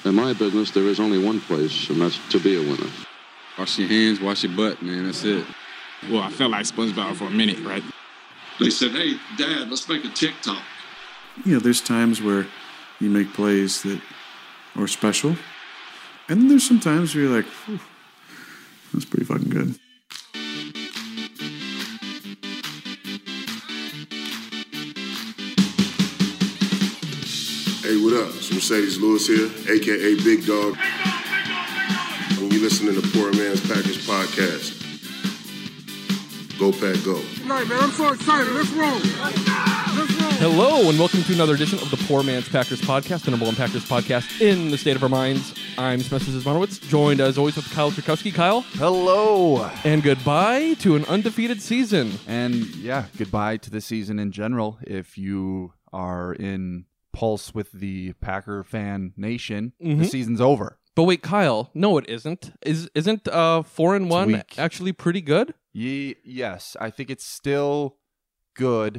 In my business, there is only one place, and that's to be a winner. Wash your hands, wash your butt, man. That's it. Well, I felt like SpongeBob for a minute, right? They said, hey, Dad, let's make a TikTok. You know, there's times where you make plays that are special. And then there's some times where you're like, that's pretty fucking good. Hey, what up? It's Mercedes Lewis here, a.k.a. Big Dog. And you listening to Poor Man's Packers Podcast. Go, Pack, go. All right, man, I'm so excited. Let's roll. Hello, and welcome to another edition of the Poor Man's Packers Podcast, the number one Packers podcast in the state of our minds. I'm Spencer Zizmanowicz, joined as always with Kyle Tchaikovsky. Kyle. Hello. And goodbye to an undefeated season. And yeah, goodbye to the season in general. If you are in pulse with the Packer fan nation, the season's over. But wait, Kyle, no, it isn't. Isn't 4-1 actually pretty good? Yes, I think it's still good.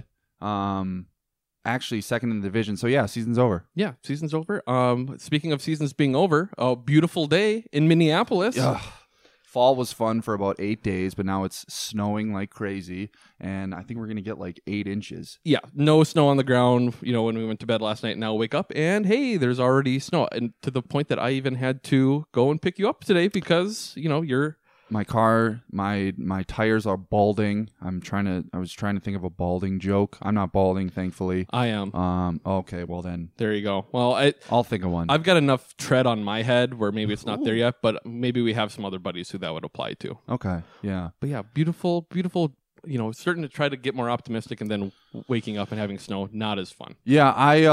Actually, second in the division. So yeah, season's over. Yeah, season's over. Speaking of seasons being over, a beautiful day in Minneapolis. Ugh. Fall was fun for about 8 days, but now it's snowing like crazy, and I think we're going to get like 8 inches. Yeah, no snow on the ground, you know, when we went to bed last night. And now wake up, and hey, there's already snow. And to the point that I even had to go and pick you up today because, you know, my car, my tires are balding. I was trying to think of a balding joke. I'm not balding, thankfully. I am. Okay, well then. There you go. Well, I'll think of one. I've got enough tread on my head where maybe it's not there yet, but maybe we have some other buddies who that would apply to. Okay, yeah. But yeah, beautiful, you know, starting to try to get more optimistic, and then waking up and having snow, not as fun. Yeah,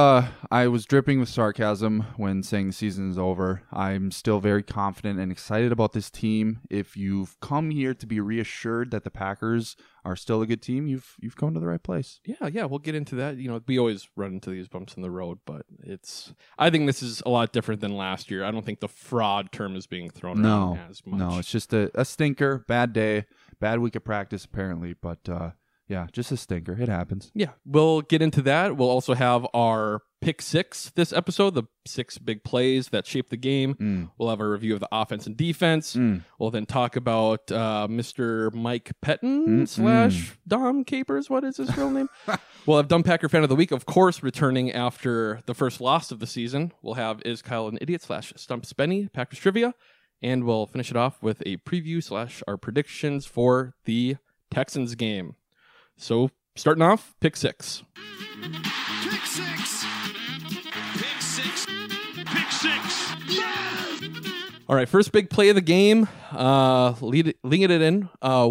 I was dripping with sarcasm when saying the season is over. I'm still very confident and excited about this team. If you've come here to be reassured that the Packers are still a good team, you've come to the right place. Yeah, we'll get into that. You know, we always run into these bumps in the road, but I think this is a lot different than last year. I don't think the fraud term is being thrown around as much. No, it's just a stinker, bad day, bad week of practice apparently, but yeah, just a stinker. It happens. Yeah, we'll get into that. We'll also have our pick six this episode, the 6 big plays that shaped the game. We'll have a review of the offense and defense. We'll then talk about Mr. Mike Pettin / Dom Capers. What is his real name? We'll have Dumb Packer Fan of the Week, of course, returning after the first loss of the season. We'll have Is Kyle an Idiot / Stump Spenny, Packers Trivia. And we'll finish it off with a preview / our predictions for the Texans game. So, starting off, pick 6. Pick 6. Pick 6. Pick 6. Yeah! All right, first big play of the game. Leading it in.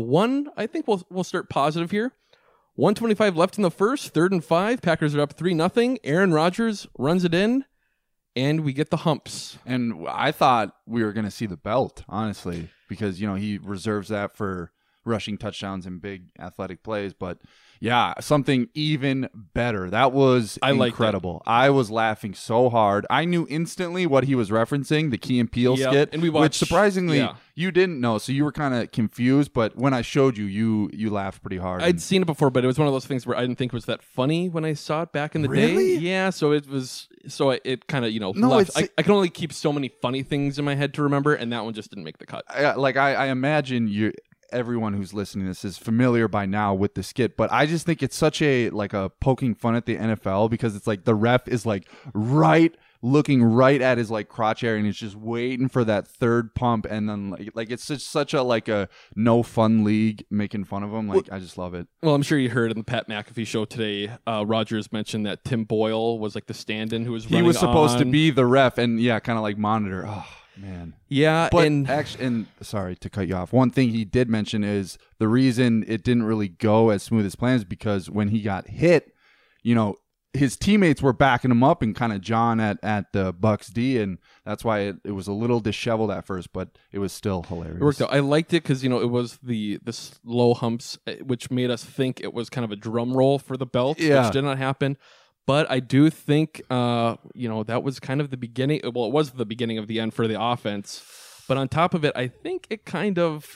I think we'll start positive here. 1:25 left in the first, 3rd and 5. Packers are up 3-0. Aaron Rodgers runs it in, and we get the humps. And I thought we were going to see the belt, honestly, because, you know, he reserves that for rushing touchdowns and big athletic plays, but yeah, something even better. That was incredible. I was laughing so hard. I knew instantly what he was referencing, the Key and Peele skit, and we watched, which surprisingly you didn't know, so you were kind of confused, but when I showed you, you laughed pretty hard. I'd seen it before, but it was one of those things where I didn't think it was that funny when I saw it back in the Really? day. Yeah, so it kind of, you know, left. I can only keep so many funny things in my head to remember, and that one just didn't make the cut. I imagine everyone who's listening to this is familiar by now with the skit, but I just think it's such a poking fun at the NFL, because it's like the ref is like looking right at his like crotch area, and he's just waiting for that third pump, and then like it's such a no fun league making fun of him. I just love it. Well, I'm sure you heard in the Pat McAfee show today, Rodgers mentioned that Tim Boyle was like the stand-in who was running. He was supposed to be the ref and kind of like monitor. Oh man. Yeah, but and sorry to cut you off. One thing he did mention is the reason it didn't really go as smooth as planned is because when he got hit, you know, his teammates were backing him up and kind of John at the Bucs D, and that's why it was a little disheveled at first, but it was still hilarious. It worked out. I liked it because, you know, it was the slow humps, which made us think it was kind of a drum roll for the belt, which did not happen. But I do think, you know, that was kind of the beginning. Well, it was the beginning of the end for the offense. But on top of it, I think it kind of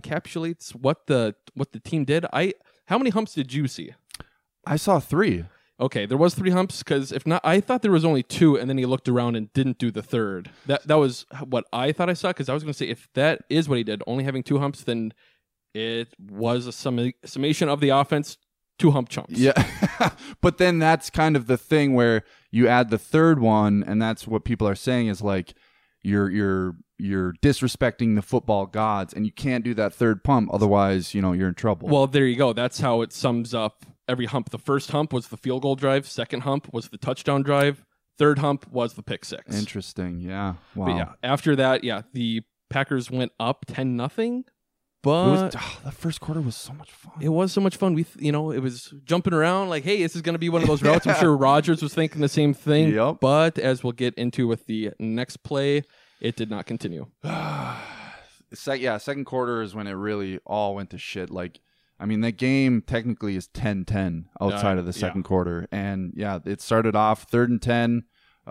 encapsulates what the team did. How many humps did you see? I saw 3. Okay, there was 3 humps because if not, I thought there was only 2, and then he looked around and didn't do the third. That was what I thought I saw because I was going to say if that is what he did, only having 2 humps, then it was a summation of the offense, 2 hump chunks. Yeah, but then that's kind of the thing where you add the third one, and that's what people are saying is like you're disrespecting the football gods, and you can't do that third pump, otherwise you're in trouble. Well, there you go. That's how it sums up every hump. The first hump was the field goal drive. Second hump was the touchdown drive. Third hump was the pick six. Interesting. Yeah. Wow. But yeah, after that, the Packers went up 10-0. But the first quarter was so much fun. It was so much fun. It was jumping around like, hey, this is going to be one of those routes. I'm sure Rodgers was thinking the same thing. Yep. But as we'll get into with the next play, it did not continue. Second quarter is when it really all went to shit. That game technically is 10-10 outside of the second quarter. And, it started off 3rd and 10.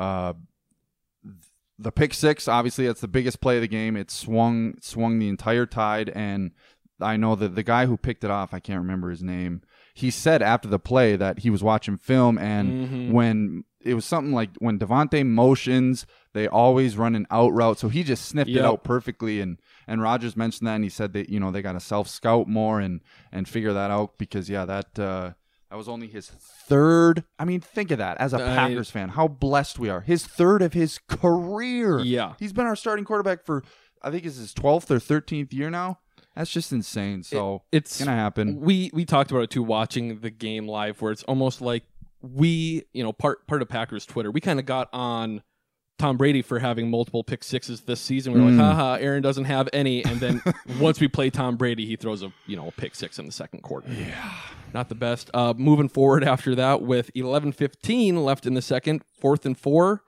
The pick six, obviously, that's the biggest play of the game. It swung the entire tide. And I know that the guy who picked it off, I can't remember his name, he said after the play that he was watching film. And when it was something like when Devontae motions, they always run an out route. So he just sniffed it out perfectly. And Rodgers mentioned that, and he said that, they got to self-scout more and figure that out because, that was only his third. I mean, think of that as a Packers fan, how blessed we are. His third of his career. Yeah. He's been our starting quarterback for, I think it's his 12th or 13th year now. That's just insane. So it's going to happen. We talked about it too, watching the game live, where it's almost like we, part of Packers Twitter, we kind of got on Tom Brady for having multiple pick sixes this season. We were like, haha, Aaron doesn't have any. And then once we play Tom Brady, he throws a pick six in the second quarter. Yeah. Not the best. Moving forward after that with 11:15 left in the second, 3rd and 4,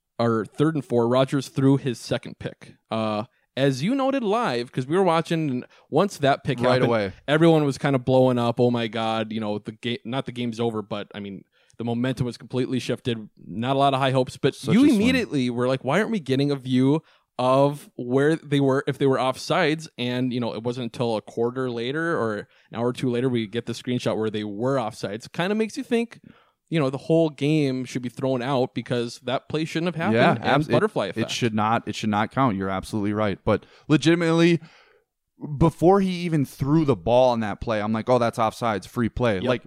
Rodgers threw his second pick. As you noted live, because we were watching, and once that pick right happened, away, everyone was kind of blowing up. Oh my God, the game, not the game's over, but I mean, the momentum was completely shifted. Not a lot of high hopes, but you immediately were like, why aren't we getting a view of where they were, if they were offsides? And, it wasn't until a quarter later or an hour or two later, we get the screenshot where they were offsides. Kind of makes you think, the whole game should be thrown out because that play shouldn't have happened. Yeah, butterfly effect. It should not count. You're absolutely right. But legitimately, before he even threw the ball on that play, I'm like, oh, that's offsides, free play. Yep.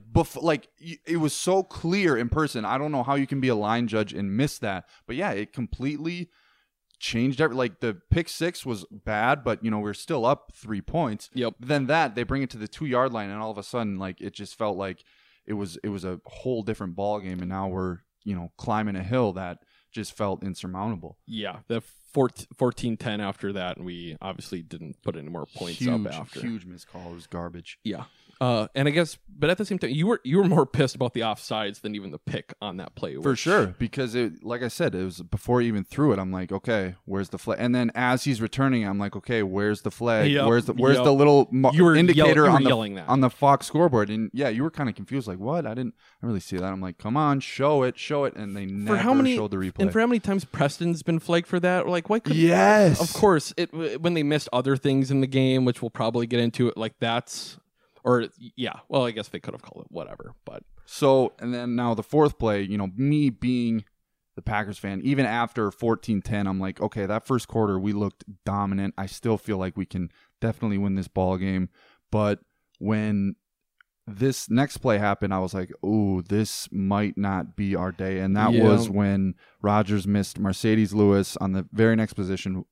It was so clear in person. I don't know how you can be a line judge and miss that. But yeah, it completely changed the pick six was bad, but we're still up 3 points. Yep. Then they bring it to the 2-yard line, and all of a sudden, it just felt like it was a whole different ball game, and now we're climbing a hill that just felt insurmountable. Yeah, the 14-10 after that, and we obviously didn't put any more points up after. Huge missed call. It was garbage. Yeah. And I guess, but at the same time, you were more pissed about the offsides than even the pick on that play. For sure, because like I said, it was before he even threw it. I'm like, okay, where's the flag? And then as he's returning, I'm like, okay, where's the flag? Yep, where's the little indicator on the Fox scoreboard? And yeah, you were kind of confused, like, what? I didn't really see that. I'm like, come on, show it, and they never showed the replay. And for how many times Preston's been flagged for that? Like, why couldn't? Yes, of course. When they missed other things in the game, which we'll probably get into, it like that's. Or, yeah, well, I guess they could have called it whatever, but... So, and then now the fourth play, me being the Packers fan, even after 14-10, I'm like, okay, that first quarter, we looked dominant. I still feel like we can definitely win this ball game. But when this next play happened, I was like, ooh, this might not be our day. And that was when Rodgers missed Mercedes Lewis on the very next possession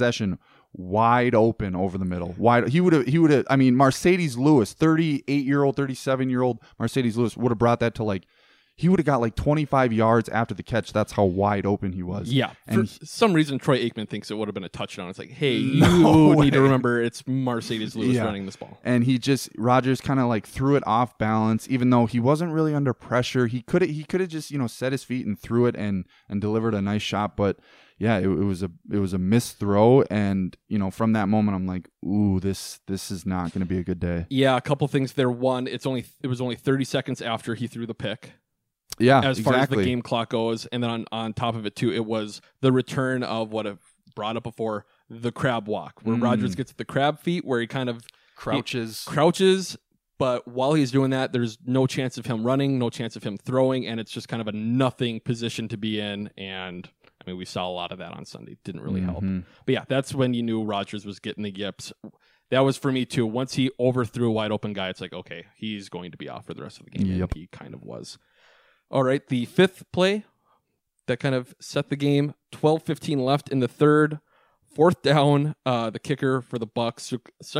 wide open over the middle. He would have I mean, Mercedes Lewis, 38-year-old, 37-year-old Mercedes Lewis would have brought that to he would have got 25 yards after the catch. That's how wide open he was. Yeah. And for some reason, Troy Aikman thinks it would have been a touchdown. It's like, hey, you need to remember it's Mercedes Lewis running this ball. And Rodgers kind of threw it off balance, even though he wasn't really under pressure. He could have just, set his feet and threw it and delivered a nice shot. But yeah, it was a missed throw, and from that moment I'm like, ooh, this is not going to be a good day. Yeah, a couple things there. One, it was only 30 seconds after he threw the pick. Yeah, as far as the game clock goes, and then on top of it too, it was the return of what I've brought up before, the crab walk, where Rodgers gets the crab feet, where he kind of crouches, But while he's doing that, there's no chance of him running, no chance of him throwing, and it's just kind of a nothing position to be in. And I mean, we saw a lot of that on Sunday. Didn't really help. But yeah, that's when you knew Rodgers was getting the yips. That was for me too. Once he overthrew a wide open guy, it's like, okay, he's going to be off for the rest of the game. Yep. And he kind of was. All right, the fifth play that kind of set the game. 12:15 left in the third. Fourth down, the kicker for the Bucs,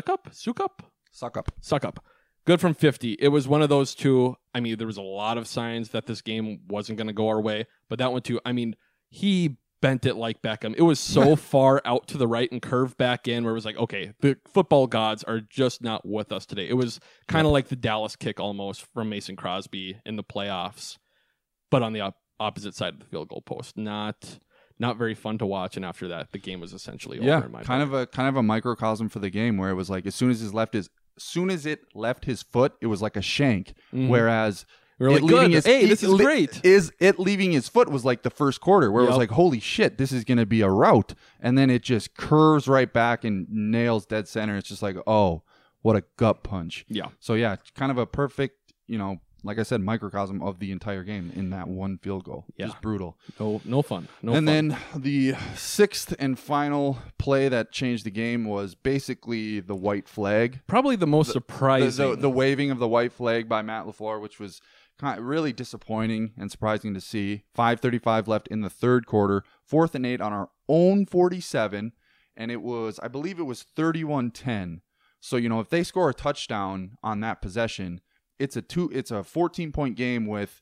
Suckup. Good from 50. It was one of those two. I mean, there was a lot of signs that this game wasn't going to go our way, but that one too. I mean, he bent it like Beckham. It was so far out to the right and curved back in where it was like, okay, the football gods are just not with us today. It was kind of like the Dallas kick almost from Mason Crosby in the playoffs, but on the opposite side of the field goal post. Not very fun to watch, and after that, the game was essentially over. In my kind of a microcosm for the game where it was like as soon as it left his foot, it was like a shank. Whereas we're like, good. This is great. It leaving his foot was like the first quarter where it was like, holy shit, this is going to be a rout, and then it just curves right back and nails dead center. It's just like, oh, what a gut punch. Yeah. So yeah, kind of a perfect, like I said, microcosm of the entire game in that one field goal. Yeah. Just brutal. No fun. Then the sixth and final play that changed the game was basically the white flag. Probably the most surprising. The waving of the white flag by Matt LaFleur, which was kind of really disappointing and surprising to see. 5:35 left in the third quarter. 4th and 8 on our own 47. And I believe it was 31-10. So, if they score a touchdown on that possession, it's a 14-point game with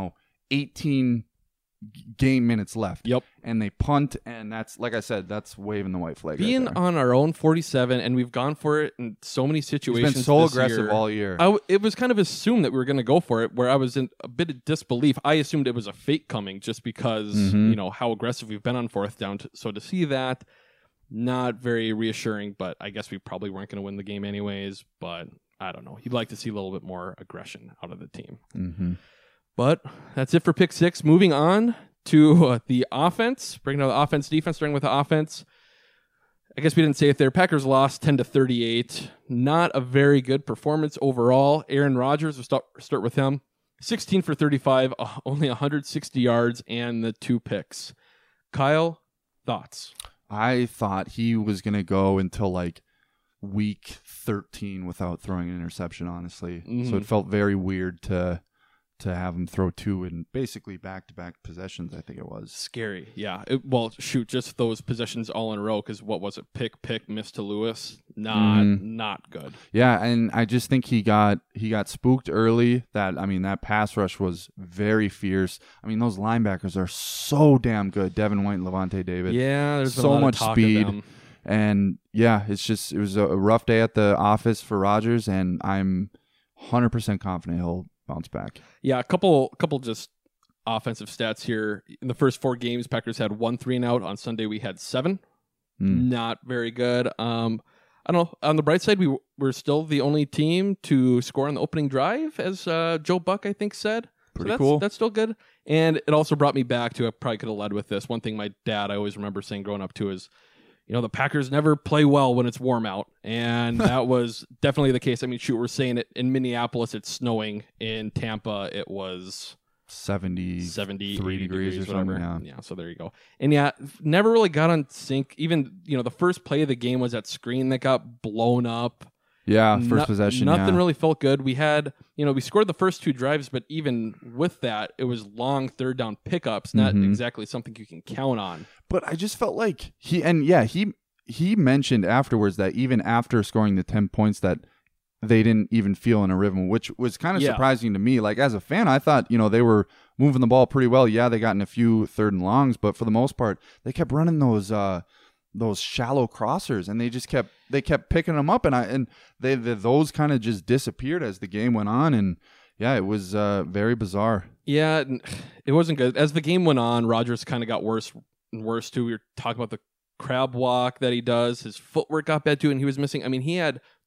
18 game minutes left. Yep. And they punt, and that's, like I said, that's waving the white flag. Being on our own 47, and we've gone for it in so many situations. He's been so this aggressive year. all year. It was kind of assumed that we were going to go for it, where I was in a bit of disbelief. I assumed it was a fake coming just because, how aggressive we've been on fourth down. So to see that, not very reassuring, but I guess we probably weren't going to win the game anyways, but I don't know. You'd like to see a little bit more aggression out of the team. But that's it for pick six. Moving on to the offense. Breaking down the offense, defense, starting with the offense. I guess we didn't say it there. Packers lost 10-38. Not a very good performance overall. Aaron Rodgers, we'll start with him. 16 for 35, only 160 yards, and the 2 picks. Kyle, thoughts? I thought he was going to go until like week 13 without throwing an interception, honestly. So it felt very weird to have him throw 2 in basically back-to-back possessions, I think it was. Scary, yeah. Just those possessions all in a row, because what was it? Pick, miss to Lewis. Not good. Yeah, and I just think he got spooked early. That pass rush was very fierce. Those linebackers are so damn good. Devin White and Levante David. Yeah, there's so much speed. Of them. And yeah, it was a rough day at the office for Rodgers, and I'm 100% confident he'll bounce back. Yeah, a couple just offensive stats here. In the first 4 games, Packers had 1 3-and-out. On Sunday, we had 7. Not very good. I don't know. On the bright side, we're still the only team to score on the opening drive, as Joe Buck, I think, said. Pretty cool. That's still good. And it also brought me back to, I probably could have led with this. One thing my dad, I always remember saying growing up too, is, the Packers never play well when it's warm out. And that was definitely the case. We're saying it in Minneapolis, it's snowing. In Tampa, it was 73 degrees or whatever. something. Yeah, so there you go. And yeah, never really got on sync. Even, the first play of the game was that screen that got blown up. Yeah, first possession. Nothing really felt good. We had, we scored the first 2 drives, but even with that, it was long third down pickups, not exactly something you can count on. But I just felt like he mentioned afterwards that even after scoring the 10 points that they didn't even feel in a rhythm, which was kind of surprising to me. Like, as a fan, I thought, they were moving the ball pretty well. Yeah, they got in a few 3rd and longs, but for the most part, they kept running those shallow crossers, and they kept picking them up, and those kind of just disappeared as the game went on, and yeah, it was very bizarre. Yeah, it wasn't good. As the game went on, Rodgers kind of got worse and worse too. We were talking about the crab walk that he does. His footwork got bad too, and he was missing. He had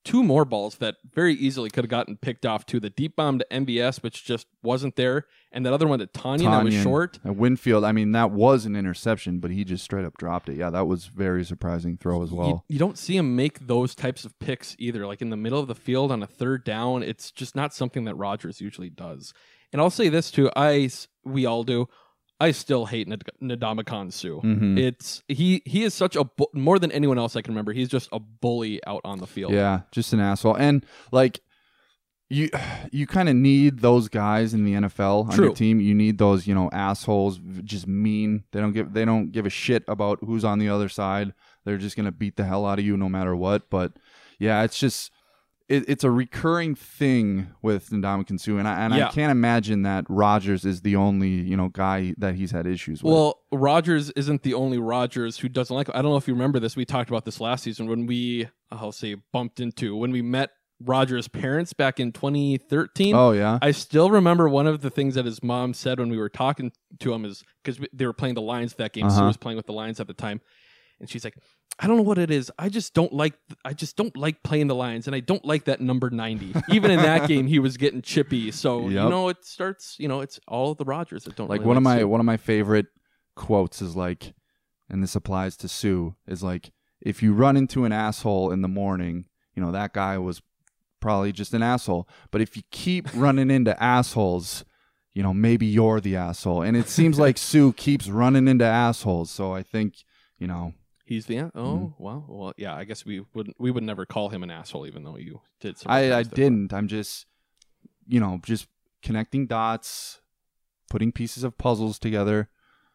two more balls that very easily could have gotten picked off to the deep bomb to MBS, which just wasn't there, and that other one to Tanyan that was short. And Winfield, I mean, that was an interception, but he just straight up dropped it. Yeah, that was very surprising throw as well. You don't see him make those types of picks either. Like in the middle of the field on a third down, it's just not something that Rodgers usually does. And I'll say this too, we all do. I still hate Ndamukong Suh. He is such a more than anyone else I can remember. He's just a bully out on the field. Yeah, just an asshole. And like you kind of need those guys in the NFL on your team. You need those, assholes, just mean. They don't give a shit about who's on the other side. They're just gonna beat the hell out of you no matter what. But yeah, it's just. It's a recurring thing with Ndamukong Suh, and I can't imagine that Rodgers is the only guy that he's had issues with. Well, Rodgers isn't the only Rodgers who doesn't like him. I don't know if you remember this. We talked about this last season when we when we met Rodgers' parents back in 2013. Oh yeah, I still remember one of the things that his mom said when we were talking to him is because they were playing the Lions that game. Sue was playing with the Lions at the time, and she's like, I don't know what it is. I just don't like playing the Lions, and I don't like that number 90. Even in that game, he was getting chippy. So it starts. It's all the Rodgers that don't like. Really one of my favorite quotes is like, and this applies to Sue, is like, if you run into an asshole in the morning, that guy was probably just an asshole. But if you keep running into assholes, maybe you're the asshole. And it seems like Sue keeps running into assholes. So I think he's the wow. Well, yeah. I guess we would never call him an asshole, even though you did. I didn't. I'm just, just connecting dots, putting pieces of puzzles together.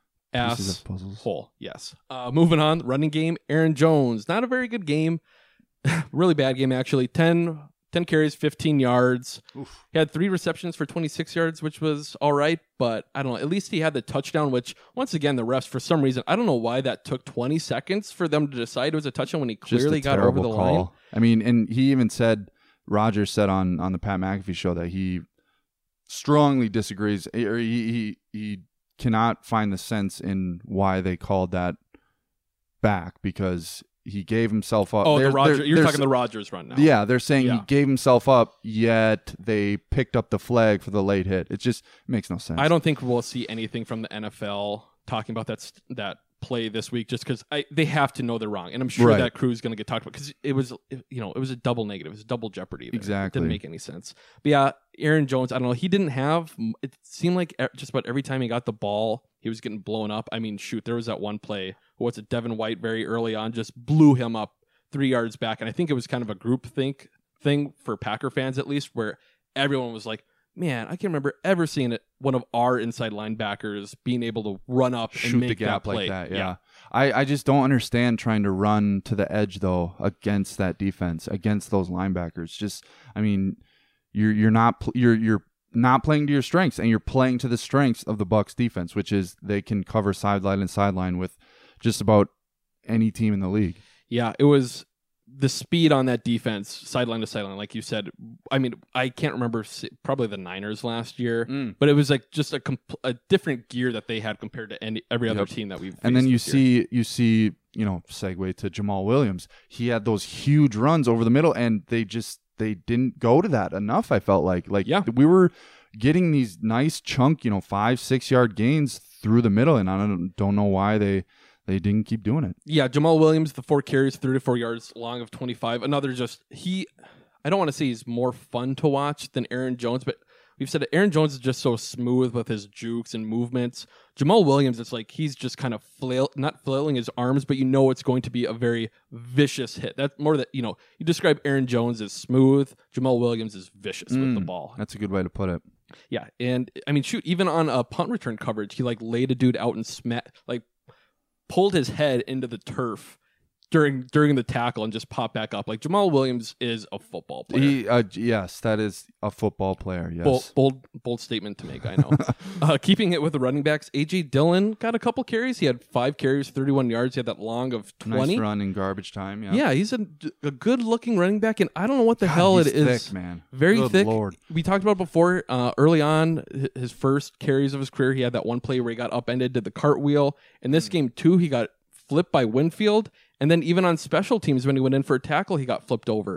Hole. Yes. Moving on. Running game. Aaron Jones. Not a very good game. Really bad game actually. 10 carries, 15 yards. Oof. He had 3 receptions for 26 yards, which was all right, but I don't know. At least he had the touchdown, which, once again, the refs, for some reason, I don't know why that took 20 seconds for them to decide it was a touchdown when he clearly got over the line. I mean, and he even said, Rodgers said on the Pat McAfee show that he strongly disagrees, or he cannot find the sense in why they called that back, because he gave himself up. Oh, you're talking the Rodgers run now. Yeah, they're saying he gave himself up, yet they picked up the flag for the late hit. It just makes no sense. I don't think we'll see anything from the NFL talking about that play this week, just because they have to know they're wrong, and I'm sure that crew is going to get talked about, because it was a double negative, it was a double jeopardy there. Exactly, it didn't make any sense. But yeah, Aaron Jones, I don't know, he didn't have. It seemed like just about every time he got the ball, he was getting blown up. I mean, shoot, there was that one play. What's it? Devin White very early on just blew him up 3 yards back, and I think it was kind of a group thing for Packer fans at least, where everyone was like, man, I can't remember ever seeing one of our inside linebackers being able to run up shoot and make the gap that play. Like that. Yeah. I just don't understand trying to run to the edge though against that defense, against those linebackers. Just, I mean, you're not playing to your strengths, and you're playing to the strengths of the Bucs defense, which is they can cover sideline and sideline with just about any team in the league. Yeah, it was the speed on that defense, sideline to sideline, like you said. I mean, I can't remember, probably the Niners last year, but it was like just a different gear that they had compared to every other team that we've faced. And then you see, segue to Jamal Williams. He had those huge runs over the middle, and they didn't go to that enough. I felt like we were getting these nice chunk, 5-6 yard gains through the middle, and I don't know why they didn't keep doing it. Yeah, Jamal Williams, the 4 carries, 34 yards long of 25. Another I don't want to say he's more fun to watch than Aaron Jones, but we've said Aaron Jones is just so smooth with his jukes and movements. Jamal Williams, it's like he's just kind of not flailing his arms, but it's going to be a very vicious hit. That's more that, you describe Aaron Jones as smooth. Jamal Williams is vicious with the ball. That's a good way to put it. Yeah, and I mean, shoot, even on a punt return coverage, he laid a dude out and pulled his head into the turf during the tackle and just popped back up. Like, Jamal Williams is a football player. Yes, that is a football player. Yes, bold statement to make. I know. Keeping it with the running backs, AJ Dillon got a couple carries. He had 5 carries, 31 yards. He had that long of 20. Nice run in garbage time. Yeah, he's a good looking running back, and I don't know what the hell it is. Thick, man. Very good thick. Lord. We talked about it before. Early on, his first carries of his career, he had that one play where he got upended, did the cartwheel. In this game too, he got flipped by Winfield. And then even on special teams, when he went in for a tackle, he got flipped over.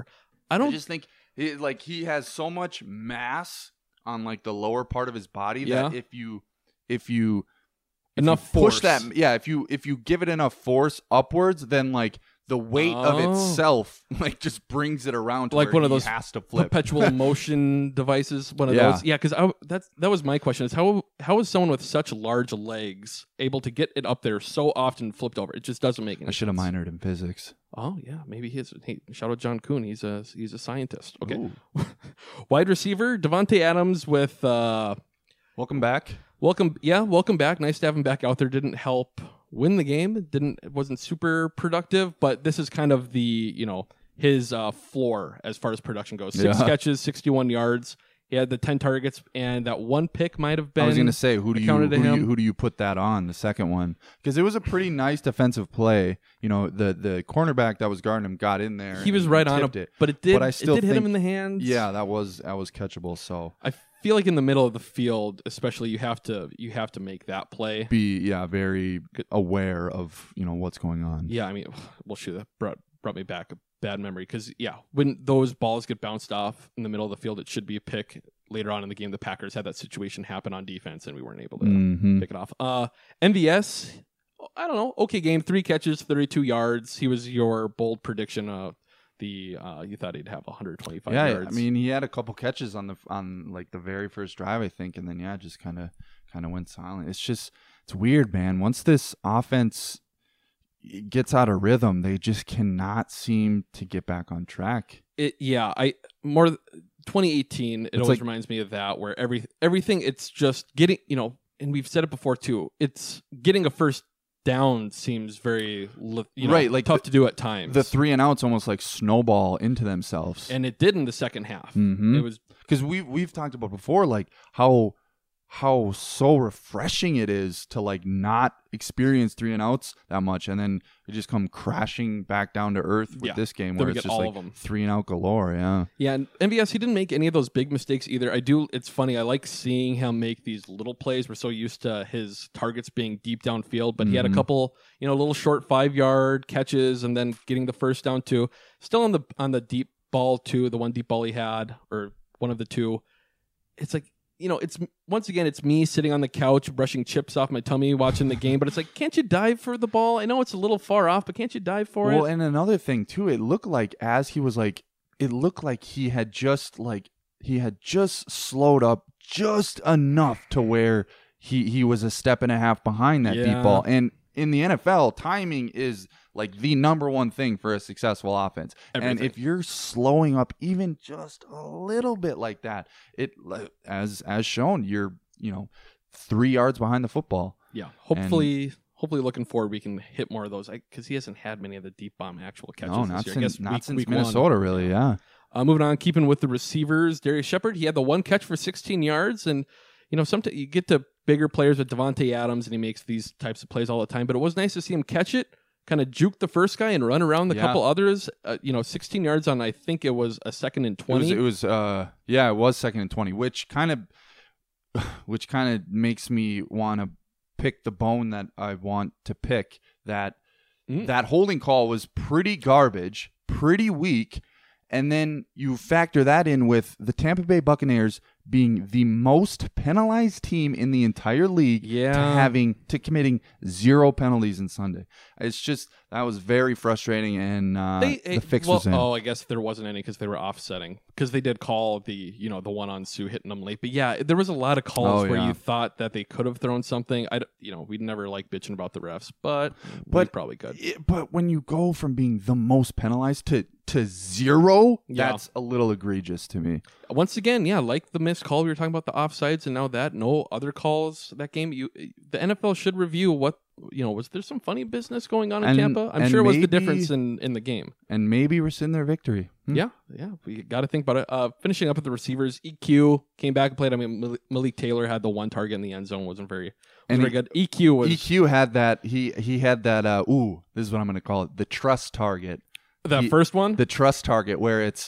I don't just think he has so much mass on like the lower part of his body Yeah. that if you enough push force. that, if you give it enough force upwards, then like the weight of itself like just brings it around to like where one of he those has to flip. perpetual motion devices. One of Yeah. those. Yeah, because that was my question: is how is someone with such large legs able to get it up there so often flipped over? It just doesn't make any I should have sense. minored in physics. Oh yeah, maybe he is. Hey, shout out John Kuhn. He's a scientist. Okay. Ooh. Wide receiver Devontae Adams with Welcome back. welcome back. Nice to have him back out there. Didn't help win the game. It wasn't super productive, but this is kind of the his floor as far as production goes. 6 catches, 61 yards. He had the 10 targets, and that one pick might have been. I was going to say, who do him. you put that on, the second one? Because it was a pretty nice defensive play. The cornerback that was guarding him got in there. He was and right on tipped it, it. but it did. But I still it did hit him think- in the hands. Yeah, that was catchable. So I feel like in the middle of the field, especially, you have to make that play. be very aware of what's going on. Yeah, I mean, well, shoot, that brought me back a bad memory because when those balls get bounced off in the middle of the field, it should be a pick. Later on in the game, the Packers had that situation happen on defense, and we weren't able to pick it off. MVS, I don't know, okay game, 3 catches, 32 yards. He was your bold prediction. You thought he'd have 125 yards. I mean, he had a couple catches on like the very first drive, I think, and then just kind of went silent. It's weird, man. Once this offense gets out of rhythm, they just cannot seem to get back on track. 2018, it always like, reminds me of that, where everything, it's just getting, and we've said it before too, it's getting a first down seems very right, like tough to do at times. The 3 and outs almost like snowball into themselves, and it did in the second half. Mm-hmm. It was because we've talked about before, like how so refreshing it is to like not experience 3 and outs that much, and then you just come crashing back down to earth with this game where it's just like 3 and out galore. Yeah, and MVS, he didn't make any of those big mistakes either. It's funny, I like seeing him make these little plays. We're so used to his targets being deep downfield, but he had a couple little short 5-yard catches, and then getting the first down too. Still on the deep ball too, the one deep ball he had, or one of the two. It's like, it's once again, it's me sitting on the couch brushing chips off my tummy watching the game, but it's like, can't you dive for the ball? I know it's a little far off, but can't you dive for it? Well, and another thing too, it looked like he had just slowed up just enough to where he was a step and a half behind that deep ball. And in the NFL, timing is like the number one thing for a successful offense. Everything. And if you're slowing up even just a little bit like that, it as shown, you're 3 yards behind the football. Yeah, hopefully looking forward we can hit more of those, because he hasn't had many of the deep bomb actual catches No, this not year. since week Minnesota, 1. really. Yeah. Moving on, keeping with the receivers, Darius Shepard, he had the one catch for 16 yards, and sometimes you get to bigger players with Devontae Adams, and he makes these types of plays all the time. But it was nice to see him catch it, kind of juke the first guy and run around the couple others. 16 yards on, I think it was a 2nd and 20. It was 2nd and 20, which kind of makes me want to pick the bone that I want to pick. That holding call was pretty garbage, pretty weak. And then you factor that in with the Tampa Bay Buccaneers being the most penalized team in the entire league to committing 0 penalties in Sunday. It's just, that was very frustrating, and the fix was in. Oh, I guess there wasn't any because they were offsetting, because they did call the one on Sue hitting them late. But yeah, there was a lot of calls where you thought that they could have thrown something. We'd never like bitching about the refs, but we probably could. But when you go from being the most penalized to 0, that's a little egregious to me. Once again, like the missed call, we were talking about the offsides, and now no other calls that game. The NFL should review what, was there some funny business going on in Tampa? I'm sure it was the difference in the game. And maybe rescind their victory. Yeah, we got to think about it. Finishing up with the receivers, EQ came back and played. I mean, Malik Taylor had the one target in the end zone, wasn't very good. EQ had that. He had that. This is what I'm going to call it: the trust target. First one, the trust target, where it's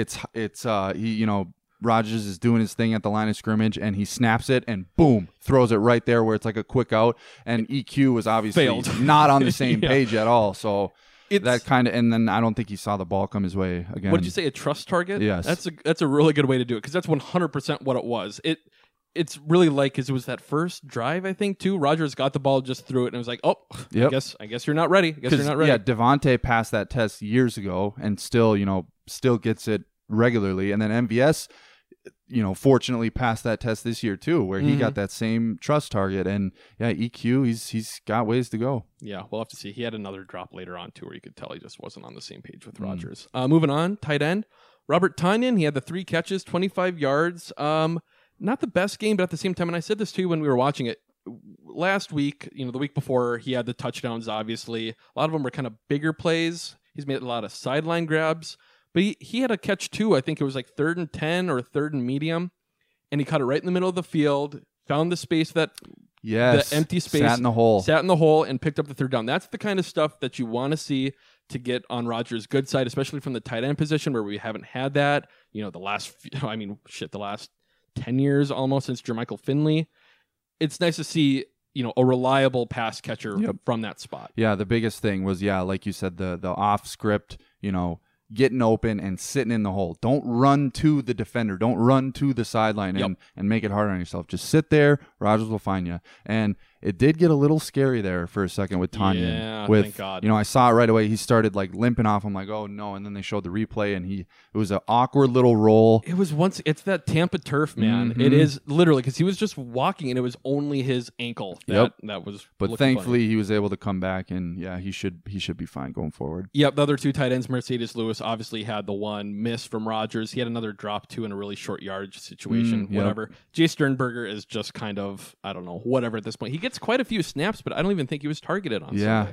Rodgers is doing his thing at the line of scrimmage, and he snaps it and boom, throws it right there where it's like a quick out. And EQ was obviously not on the same page at all. So that kind of, and then I don't think he saw the ball come his way again. What did you say? A trust target? Yes. That's a really good way to do it because that's 100% what it was. It's really like because it was that first drive I think too. Rodgers got the ball, just threw it, and it was like, oh, Yep. I guess you're not ready. Yeah, Devontae passed that test years ago and still gets it regularly, and then MVS, fortunately passed that test this year too, where he got that same trust target. And yeah, EQ, he's got ways to go. Yeah, we'll have to see. He had another drop later on too, where you could tell he just wasn't on the same page with Rodgers. Moving on, tight end Robert Tonyan. He had the 3 catches, 25 yards. Not the best game, but at the same time, and I said this to you when we were watching it last week, the week before, he had the touchdowns, obviously. A lot of them were kind of bigger plays. He's made a lot of sideline grabs, but he had a catch too. I think it was like 3rd and 10 or 3rd and medium, and he caught it right in the middle of the field, found the space the empty space. Sat in the hole and picked up the 3rd down. That's the kind of stuff that you want to see to get on Rodgers' good side, especially from the tight end position where we haven't had that, the last 10 years almost since Jermichael Finley. It's nice to see, a reliable pass catcher from that spot. Yeah, the biggest thing was, like you said, the off script, getting open and sitting in the hole. Don't run to the defender. Don't run to the sideline and make it hard on yourself. Just sit there. Rodgers will find you. And it did get a little scary there for a second with Tonyan. Yeah, thank God. I saw it right away. He started like limping off. I'm like, oh no. And then they showed the replay, and it was an awkward little roll. It's that Tampa turf, man. It is literally because he was just walking, and it was only his ankle that was. But thankfully, he was able to come back, and he should be fine going forward. Yep. The other 2 tight ends, Mercedes Lewis, obviously had the one miss from Rodgers. He had another drop too in a really short yardage situation. Whatever. Jay Sternberger is just kind of, I don't know, whatever at this point. He gets quite a few snaps, but I don't even think he was targeted on Sunday.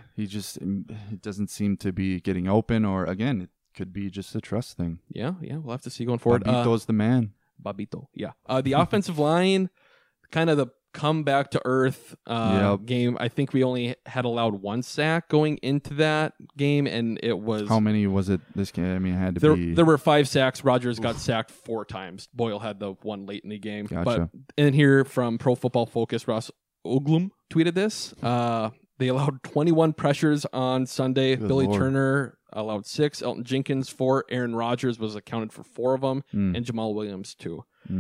It doesn't seem to be getting open, or again, it could be just a trust thing. Yeah, we'll have to see going forward. Babito's the man. Babito, yeah. The offensive line, kind of the come back to earth game. I think we only had allowed 1 sack going into that game, and it was... How many was it this game? I mean, it had to be... There were 5 sacks. Rodgers got sacked 4 times. Boyle had the one late in the game. Gotcha. But in here from Pro Football Focus, Ross Oglum tweeted this. They allowed 21 pressures on Sunday. Good Billy Lord. Turner allowed 6. Elton Jenkins 4. Aaron Rodgers was accounted for 4 of them, and Jamal Williams 2.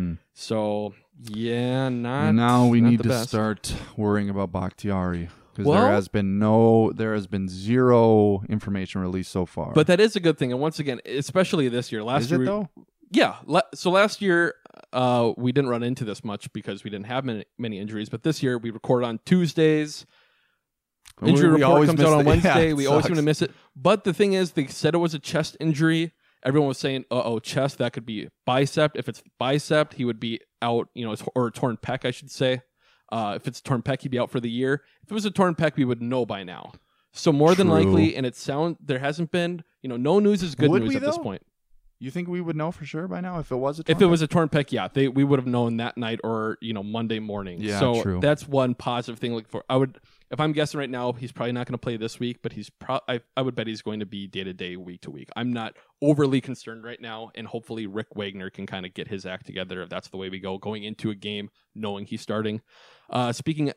So yeah, now we need the to best. start worrying about Bakhtiari, because there has been 0 information released so far. But that is a good thing, and once again, especially this year. Last year, though? Yeah. So last year, we didn't run into this much because we didn't have many injuries. But this year, we record on Tuesdays. Injury report comes out on Wednesday. We always seem to miss it. But the thing is, they said it was a chest injury. Everyone was saying, chest, that could be bicep. If it's bicep, he would be out, or a torn pec, I should say. If it's torn pec, he'd be out for the year. If it was a torn pec, we would know by now. So more than likely, and there hasn't been, no news is good news at this point. You think we would know for sure by now if it was a torn pec, yeah, we would have known that night or Monday morning. Yeah, so true. That's one positive thing. Looking for, if I'm guessing right now, he's probably not going to play this week, but I would bet he's going to be day to day, week to week. I'm not overly concerned right now, and hopefully Rick Wagner can kind of get his act together if that's the way we go going into a game, knowing he's starting. Speaking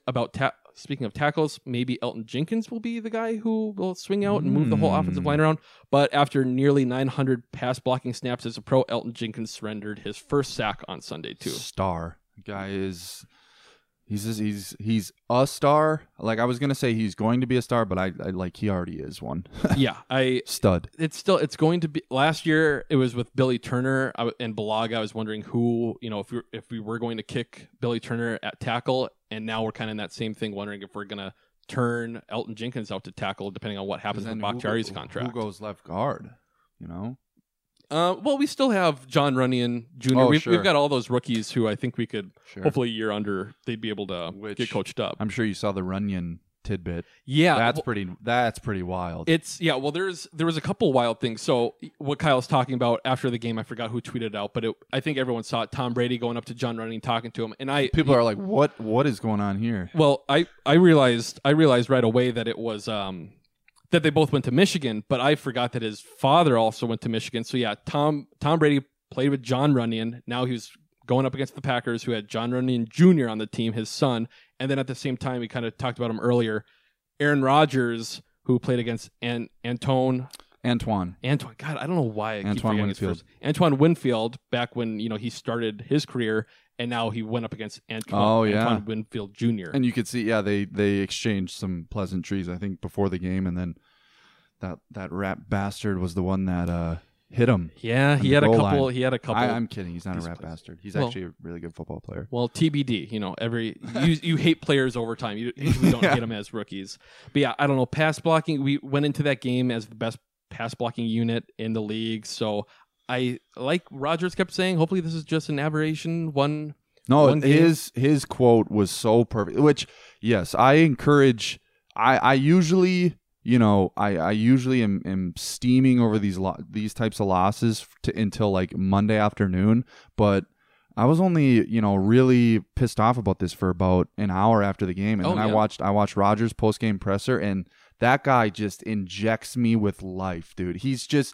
of tackles, maybe Elton Jenkins will be the guy who will swing out and move the whole offensive line around. But after nearly 900 pass blocking snaps as a pro, Elton Jenkins surrendered his first sack on Sunday too. Star guy is he's a star. Like I was gonna say he's going to be a star, but I like he already is one. Yeah, stud. It's going to be. Last year it was with Billy Turner and Balaga. I was wondering who, if we were going to kick Billy Turner at tackle, and now we're kind of in that same thing, wondering if we're gonna turn Elton Jenkins out to tackle, depending on what happens with Bakhtiari's contract. Who goes left guard? Well, we still have John Runyon Jr. We've got all those rookies who I think we could hopefully a year under, they'd be able to get coached up. I'm sure you saw the Runyon tidbit. Yeah, that's pretty wild. Well, there was a couple wild things. So what Kyle's talking about after the game, I forgot who tweeted it out, but I think everyone saw it. Tom Brady going up to John Runyon, talking to him, and people are like, what is going on here? Well, I realized right away that it was that they both went to Michigan, but I forgot that his father also went to Michigan. So yeah, Tom Brady played with John Runyon. Now he was going up against the Packers, who had John Runyon Jr. on the team, his son. And then at the same time, we kind of talked about him earlier, Aaron Rodgers, who played against Antoine. Antoine. God, I don't know why I keep Antoine forgetting his Winfield. first. Antoine Winfield, back when he started his career, and now he went up against Antoine Winfield Jr. And you could see, they exchanged some pleasantries, I think, before the game, and then that rat bastard was the one that hit him. Yeah, he had a couple. He had a couple. I'm kidding. He's not a rat bastard. He's actually a really good football player. Well, TBD. You hate players over time. You don't hate them as rookies. But yeah, I don't know. Pass blocking. We went into that game as the best pass blocking unit in the league. So I, like Rodgers kept saying, hopefully this is just an aberration. One his quote was so perfect. Which, yes, I encourage. I usually. I usually am steaming over these types of losses until like Monday afternoon, but I was only really pissed off about this for about an hour after the game, and then I watched Rodgers' post game presser, and that guy just injects me with life, dude. He just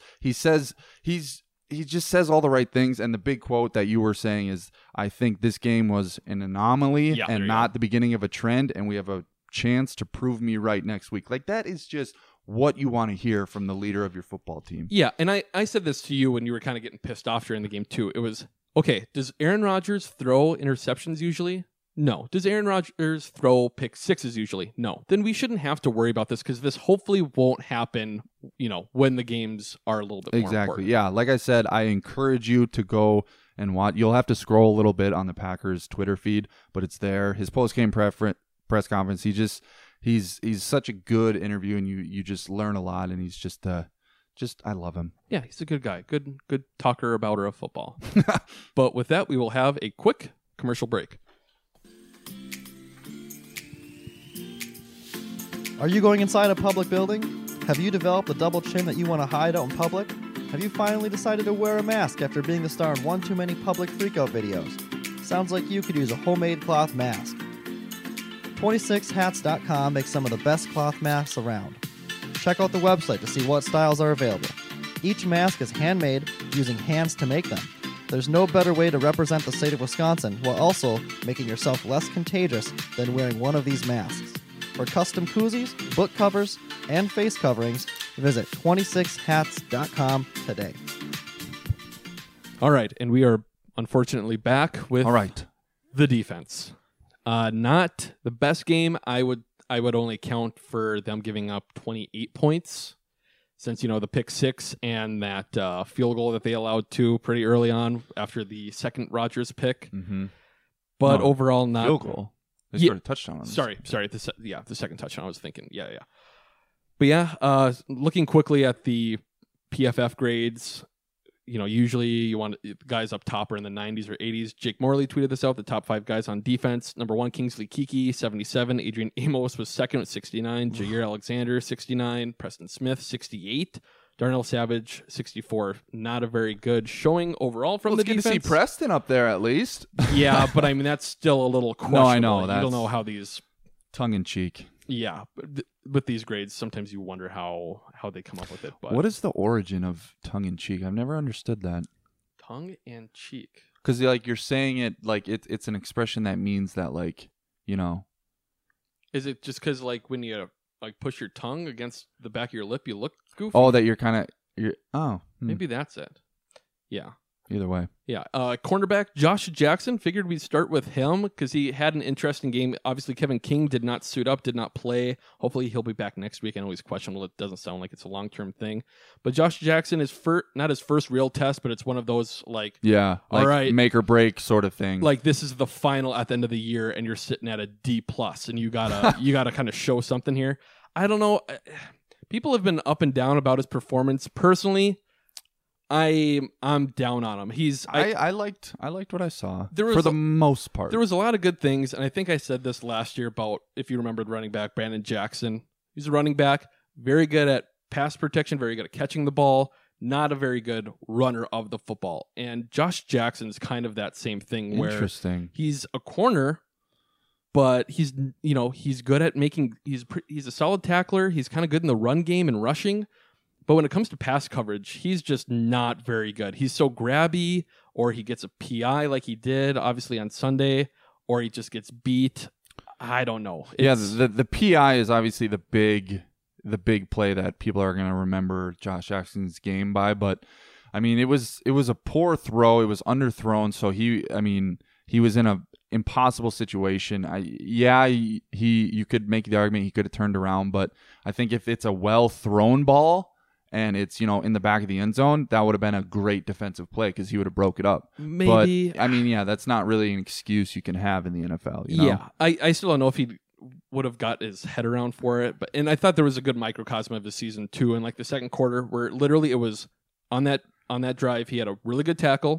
says all the right things, and the big quote that you were saying is, I think this game was an anomaly and not the beginning of a trend, and we have a chance to prove me right next week. Like, that is just what you want to hear from the leader of your football team. Yeah, and I said this to you when you were kind of getting pissed off during the game too. It was, okay, does Aaron Rodgers throw interceptions usually? No. Does Aaron Rodgers throw pick sixes usually? No. Then we shouldn't have to worry about this, because this hopefully won't happen, when the games are a little bit more important. Yeah, like I said, I encourage you to go and watch. You'll have to scroll a little bit on the Packers Twitter feed, but it's there. His post-game press conference, he's such a good interview, and you just learn a lot, and he's just I love him. Yeah, he's a good guy. Good talker abouter of football. But with that, we will have a quick commercial break. Are you going inside a public building? Have you developed a double chin that you want to hide out in public? Have you finally decided to wear a mask after being the star in one too many public freakout videos? Sounds like you could use a homemade cloth mask. 26hats.com makes some of the best cloth masks around. Check out the website to see what styles are available. Each mask is handmade using hands to make them. There's no better way to represent the state of Wisconsin while also making yourself less contagious than wearing one of these masks. For custom koozies, book covers, and face coverings, visit 26hats.com today. All right, and we are unfortunately back with the defense. Not the best game. I would only count for them giving up 28 points, since the pick six and that field goal that they allowed to pretty early on after the second Rodgers pick. Mm-hmm. But overall, not field goal. They scored a touchdown on this. Sorry. The second touchdown. I was thinking. Yeah. But yeah, looking quickly at the PFF grades. Usually you want guys up top are in the 90s or 80s. Jake Morley tweeted this out. The top 5 guys on defense. Number 1, Kingsley Keke, 77. Adrian Amos was second with 69. Jair Alexander, 69. Preston Smith, 68. Darnell Savage, 64. Not a very good showing overall from the defense. It's good to see Preston up there at least. Yeah, but that's still a little questionable. No, I know. You don't know how these... Tongue-in-cheek. Yeah, with these grades, sometimes you wonder how they come up with it. But what is the origin of tongue-in-cheek? I've never understood that. Tongue-in-cheek? Because you're saying it like it's an expression that means that Is it just because when you push your tongue against the back of your lip, you look goofy? Oh, that you're kind of Maybe that's it. Yeah. Either way. Yeah. Cornerback Josh Jackson, figured we'd start with him because he had an interesting game. Obviously, Kevin King did not suit up, did not play. Hopefully, he'll be back next week. I know he's questionable. It doesn't sound like it's a long-term thing. But Josh Jackson is not his first real test, but it's one of those all right, make or break sort of thing. Like, this is the final at the end of the year, and you're sitting at a D+, and you gotta kind of show something here. I don't know. People have been up and down about his performance. Personally, I'm down on him. I liked what I saw for the most part. There was a lot of good things, and I think I said this last year about, if you remembered, running back Brandon Jackson. He's a running back, very good at pass protection, very good at catching the ball, not a very good runner of the football. And Josh Jackson's kind of that same thing where he's a corner, but he's good at making he's a solid tackler. He's kind of good in the run game and rushing. But when it comes to pass coverage, he's just not very good. He's so grabby, or he gets a PI like he did, obviously, on Sunday, or he just gets beat. I don't know. The PI is obviously the big the big play that people are going to remember Josh Jackson's game by. But I mean, it was a poor throw. It was underthrown. So he was in a impossible situation. You could make the argument he could have turned around, but I think if it's a well thrown ball and it's, in the back of the end zone, that would have been a great defensive play because he would have broke it up. Maybe. But, I mean, that's not really an excuse you can have in the NFL. Yeah, I still don't know if he would have got his head around for it. And I thought there was a good microcosm of the season, too, in like the second quarter where literally it was on that drive, he had a really good tackle,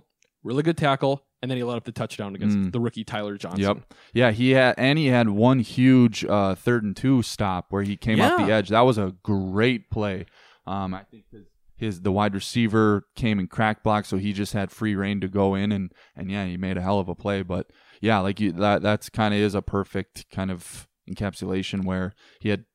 and then he let up the touchdown against the rookie Tyler Johnson. Yep. Yeah, he had one huge 3rd and 2 stop where he came off the edge. That was a great play. I think the wide receiver came and crack blocked, so he just had free reign to go in, and he made a hell of a play. But yeah, like that's kind of is a perfect kind of encapsulation where he had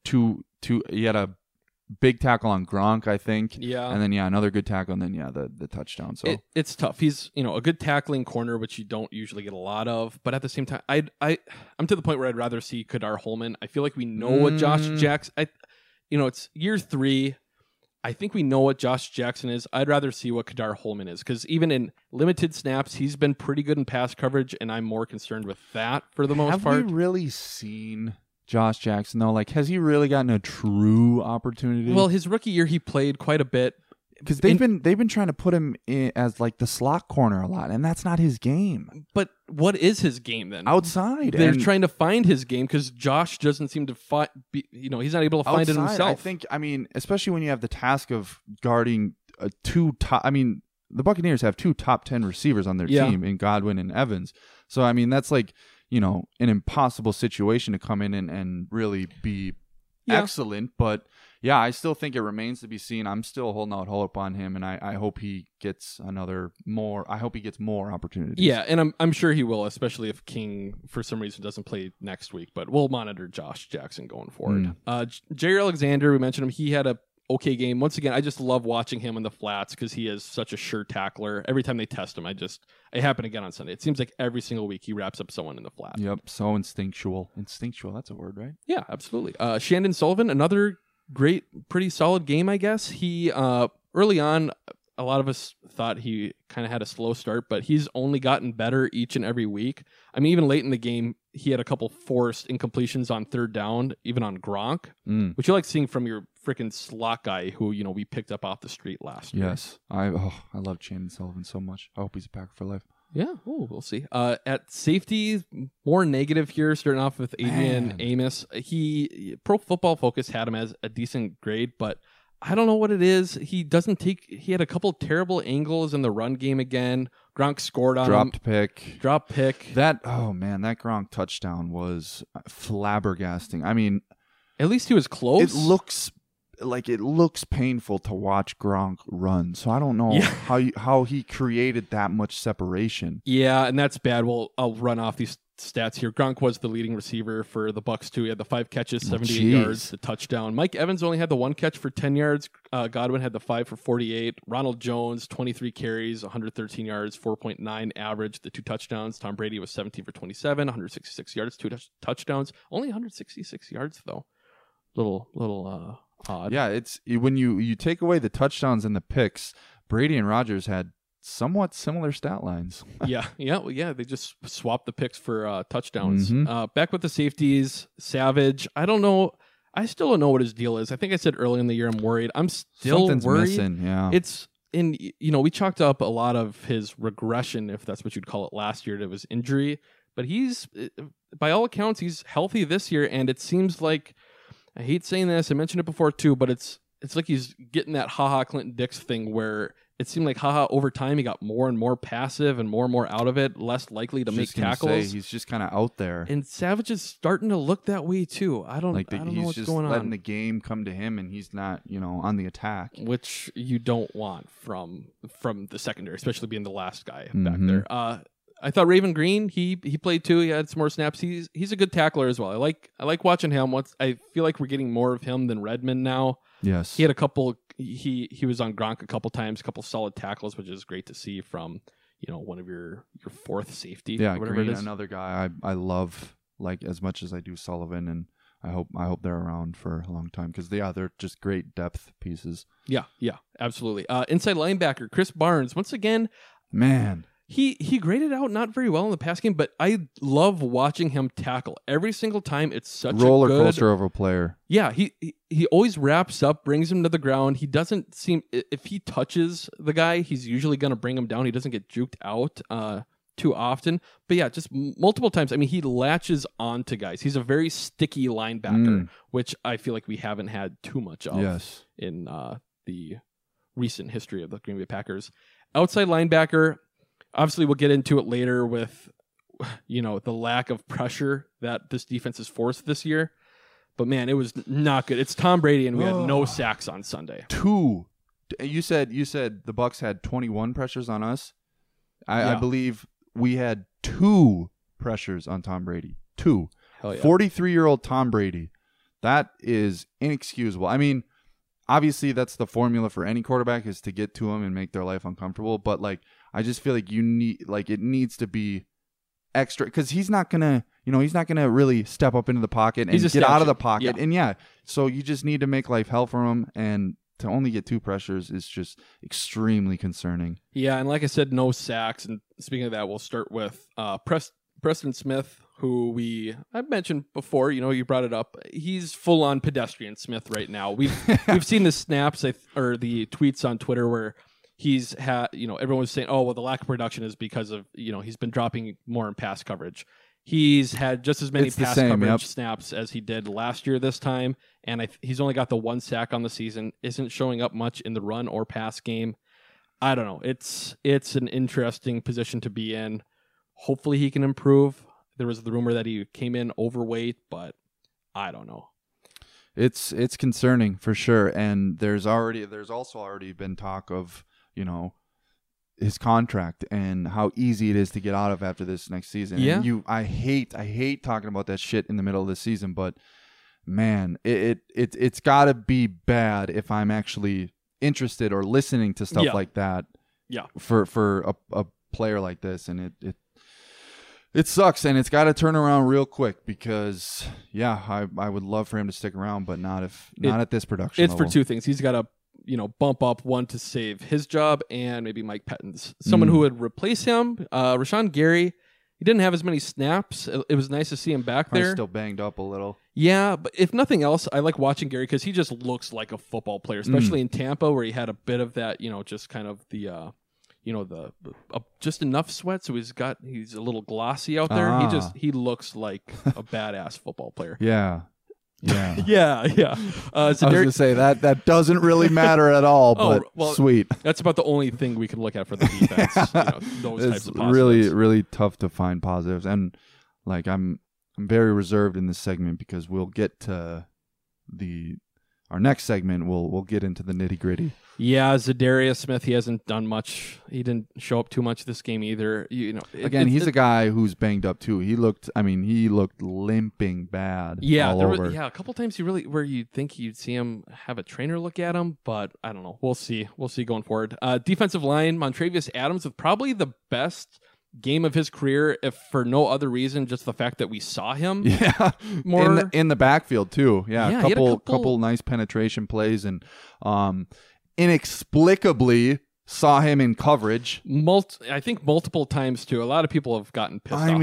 he had a big tackle on Gronk, I think. Yeah. And then another good tackle, and then the touchdown. So it's tough. He's a good tackling corner, which you don't usually get a lot of. But at the same time, I'm to the point where I'd rather see Kadar Holman. I feel like we know what Josh Jackson. It's year 3. I think we know what Josh Jackson is. I'd rather see what Kadar Holman is because even in limited snaps, he's been pretty good in pass coverage, and I'm more concerned with that for the most part. Have we really seen Josh Jackson though? Like, has he really gotten a true opportunity? Well, his rookie year he played quite a bit because they've been trying to put him in as like the slot corner a lot, and that's not his game. But what is his game then? Outside, they're trying to find his game because Josh doesn't seem to find. He's not able to find it himself. I think, especially when you have the task of guarding two top. I mean, the Buccaneers have 2 top 10 receivers on their team in Godwin and Evans. So I mean, that's like an impossible situation to come in and really be excellent. But yeah, I still think it remains to be seen. I'm still holding out hope on him, and I hope he gets more opportunities. Yeah, and I'm sure he will, especially if King for some reason doesn't play next week. But we'll monitor Josh Jackson going forward. Jair Alexander, we mentioned him. He had a okay game. Once again, I just love watching him in the flats because he is such a sure tackler. Every time they test him, it happened again on Sunday. It seems like every single week he wraps up someone in the flat. Yep, so instinctual. Instinctual, that's a word, right? Yeah, absolutely. Shandon Sullivan, another great, pretty solid game, I guess. He, early on, a lot of us thought he kind of had a slow start, but he's only gotten better each and every week. I mean, even late in the game, he had a couple forced incompletions on 3rd down, even on Gronk, which you like seeing from your freaking slot guy who, we picked up off the street last year. Yes. I love Shandon Sullivan so much. I hope he's a Packer for life. Yeah, we'll see. At safety, more negative here, starting off with Adrian Amos. Pro Football Focus had him as a decent grade, but I don't know what it is. He had a couple terrible angles in the run game again. Gronk scored on him. Drop pick. That Gronk touchdown was flabbergasting. I mean, at least he was close. It looks painful to watch Gronk run. So I don't know how he created that much separation. Yeah, and that's bad. Well, I'll run off these stats here. Gronk was the leading receiver for the Bucs too. He had the 5 catches, 78 yards, the touchdown. Mike Evans only had the 1 catch for 10 yards. Godwin had the 5 for 48. Ronald Jones, 23 carries, 113 yards, 4.9 average, the 2 touchdowns. Tom Brady was 17 for 27, 166 yards, 2 touchdowns. Only 166 yards though. Little odd. Yeah, it's when you take away the touchdowns and the picks, Brady and Rodgers had somewhat similar stat lines. Yeah. They just swapped the picks for touchdowns. Back with the safeties, Savage. I don't know. I still don't know what his deal is. I think I said early in the year I'm worried. I'm still Something's worried. Missing, yeah. It's we chalked up a lot of his regression, if that's what you'd call it, last year to his injury. But he's, by all accounts, he's healthy this year, and it seems like, I hate saying this, I mentioned it before too, but it's like he's getting that Ha Clinton Dix thing where it seemed like over time he got more and more passive and more out of it, less likely to make tackles. He's just kind of out there. And Savage is starting to look that way too. I don't know what's going on. He's just letting the game come to him, and he's not, on the attack, which you don't want from the secondary, especially being the last guy back there. I thought Raven Green, he played too. He had some more snaps. He's a good tackler as well. I like watching him. I feel like we're getting more of him than Redmond now. Yes, he had a couple. He was on Gronk a couple times, a couple solid tackles, which is great to see from one of your 4th safety. Yeah, whatever Green, it is. Another guy I love like as much as I do Sullivan, and I hope they're around for a long time because they're just great depth pieces. Yeah, absolutely. Inside linebacker Chris Barnes, once again, man, he graded out not very well in the pass game, but I love watching him tackle every single time. It's such roller a good coaster of a player. Yeah, he always wraps up, brings him to the ground. He doesn't seem, if he touches the guy, he's usually going to bring him down. He doesn't get juked out too often. But yeah, just multiple times. I mean, he latches onto guys. He's a very sticky linebacker, which I feel like we haven't had too much of in the recent history of the Green Bay Packers. Outside linebacker, obviously we'll get into it later with, the lack of pressure that this defense has forced this year. But man, it was not good. It's Tom Brady, and we had no sacks on Sunday. 2. You said the Bucs had 21 pressures on us. I believe we had 2 pressures on Tom Brady. 2. Hell yeah. 43-year-old Tom Brady. That is inexcusable. I mean, obviously that's the formula for any quarterback is to get to him and make their life uncomfortable. But I just feel like it needs to be extra because he's not gonna really step up into the pocket and get out of the pocket. Yeah. And so you just need to make life hell for him, and to only get 2 pressures is just extremely concerning. Yeah, and like I said, no sacks. And speaking of that, we'll start with Preston Smith, who I've mentioned before. You brought it up. He's full on pedestrian Smith right now. We've seen the snaps or the tweets on Twitter where he's had, everyone was saying, oh, well, the lack of production is because of, he's been dropping more in pass coverage. He's had just as many pass coverage snaps as he did last year this time, and he's only got the 1 sack on the season, isn't showing up much in the run or pass game. I don't know. It's an interesting position to be in. Hopefully he can improve. There was the rumor that he came in overweight, but I don't know. It's concerning for sure, and there's also already been talk of, his contract and how easy it is to get out of after this next season. Yeah. And I hate talking about that shit in the middle of the season, but man, it's got to be bad if I'm actually interested or listening to stuff like that. Yeah. For a player like this, and it sucks, and it's got to turn around real quick because I would love for him to stick around, but not at this production. It's level. For 2 things. He's got to bump up one to save his job and maybe Mike Pettine's. Someone who would replace him, Rashawn Gary. He didn't have as many snaps. It was nice to see him back there. He's still banged up a little. Yeah, but if nothing else, I like watching Gary because he just looks like a football player, especially in Tampa where he had a bit of that, just kind of the, just enough sweat. So he's a little glossy out there. He looks like a badass football player. Yeah. Yeah. yeah. I was going to say that doesn't really matter at all, but sweet. That's about the only thing we can look at for the defense. Those types of positives. Really, really tough to find positives. And I'm very reserved in this segment because we'll get to our next segment. We'll get into the nitty gritty. Yeah, Zadarius Smith, he hasn't done much. He didn't show up too much this game either. He's a guy who's banged up too. He looked limping bad. Yeah, all over. A couple times where you'd think you'd see him have a trainer look at him, but I don't know. We'll see going forward. Defensive line, Montravius Adams with probably the best game of his career, if for no other reason, just the fact that we saw him. Yeah, more in the backfield too. Yeah, a couple nice penetration plays and inexplicably saw him in coverage. I think multiple times too. A lot of people have gotten pissed off.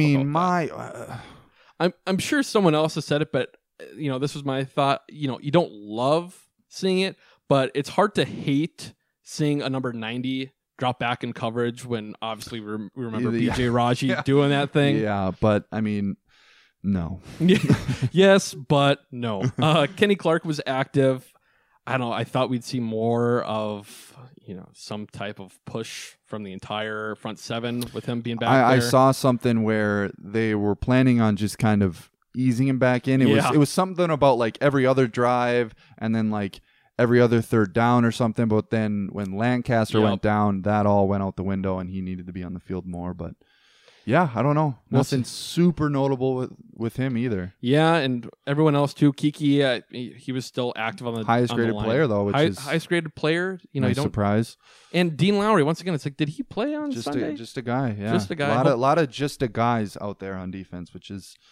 I'm sure someone else has said it, but this was my thought. You don't love seeing it, but it's hard to hate seeing a number 90 drop back in coverage when obviously we remember BJ Raji doing that thing. Yeah, but I mean, no. Yes, but no. Kenny Clark was active. I don't know. I thought we'd see more of, some type of push from the entire front 7 with him being back there. I saw something where they were planning on just kind of easing him back in. It was something about like every other drive and then like every other third down or something. But then when Lancaster went down, that all went out the window and he needed to be on the field more. But yeah, I don't know. Nothing super notable with him either. Yeah, and everyone else too. Kiki, he was still active on the highest graded player though, which is highest graded player. Nice surprise. And Dean Lowry, once again, it's like, did he play on Sunday? Just a guy. Yeah, just a guy. A lot of just a guys out there on defense, which is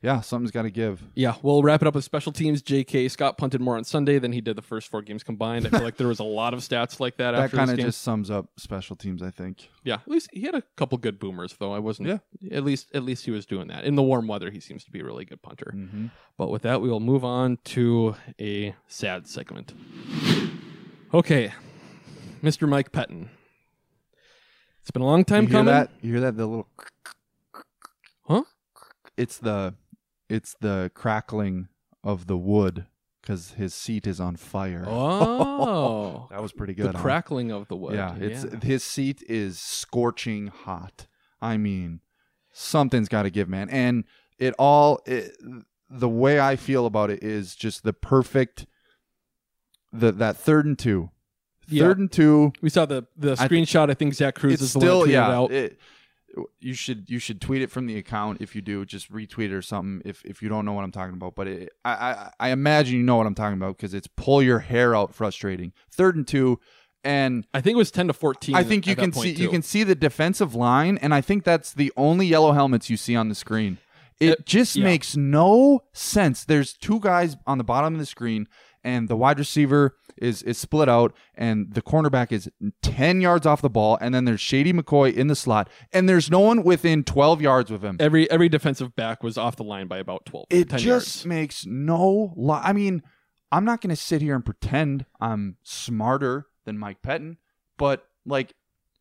yeah, something's got to give. Yeah, we'll wrap it up with special teams. J.K. Scott punted more on Sunday than he did the first 4 games combined. I feel like there was a lot of stats like that. That after kind this of game. just sums up special teams, I think. Yeah, at least he had a couple good boomers, though. I wasn't. Yeah. At least he was doing that. In the warm weather, he seems to be a really good punter. Mm-hmm. But with that, we will move on to a sad segment. Okay, Mr. Mike Pettin. It's been a long time coming. You hear that? The little. Huh? It's the crackling of the wood because his seat is on fire. Oh, that was pretty good. The crackling of the wood. Yeah, his seat is scorching hot. I mean, something's got to give, man. And the way I feel about it is just the perfect. That 3rd and 2. Yeah. 3rd and 2. We saw the screenshot. I think Zach Cruz is the still, one that tweeted yeah, out. You should tweet it from the account. If you do, just retweet it or something. If you don't know what I'm talking about, but I imagine you know what I'm talking about because it's pull your hair out frustrating. 3rd and 2, and I think it was 10-14. I think you can see the defensive line, and I think that's the only yellow helmets you see on the screen. It just makes no sense. There's 2 guys on the bottom of the screen, and the wide receiver is split out, and the cornerback is 10 yards off the ball, and then there's Shady McCoy in the slot, and there's no one within 12 yards with him. Every defensive back was off the line by about 10 just yards. Makes no I mean, I'm not going to sit here and pretend I'm smarter than Mike Pettin, but like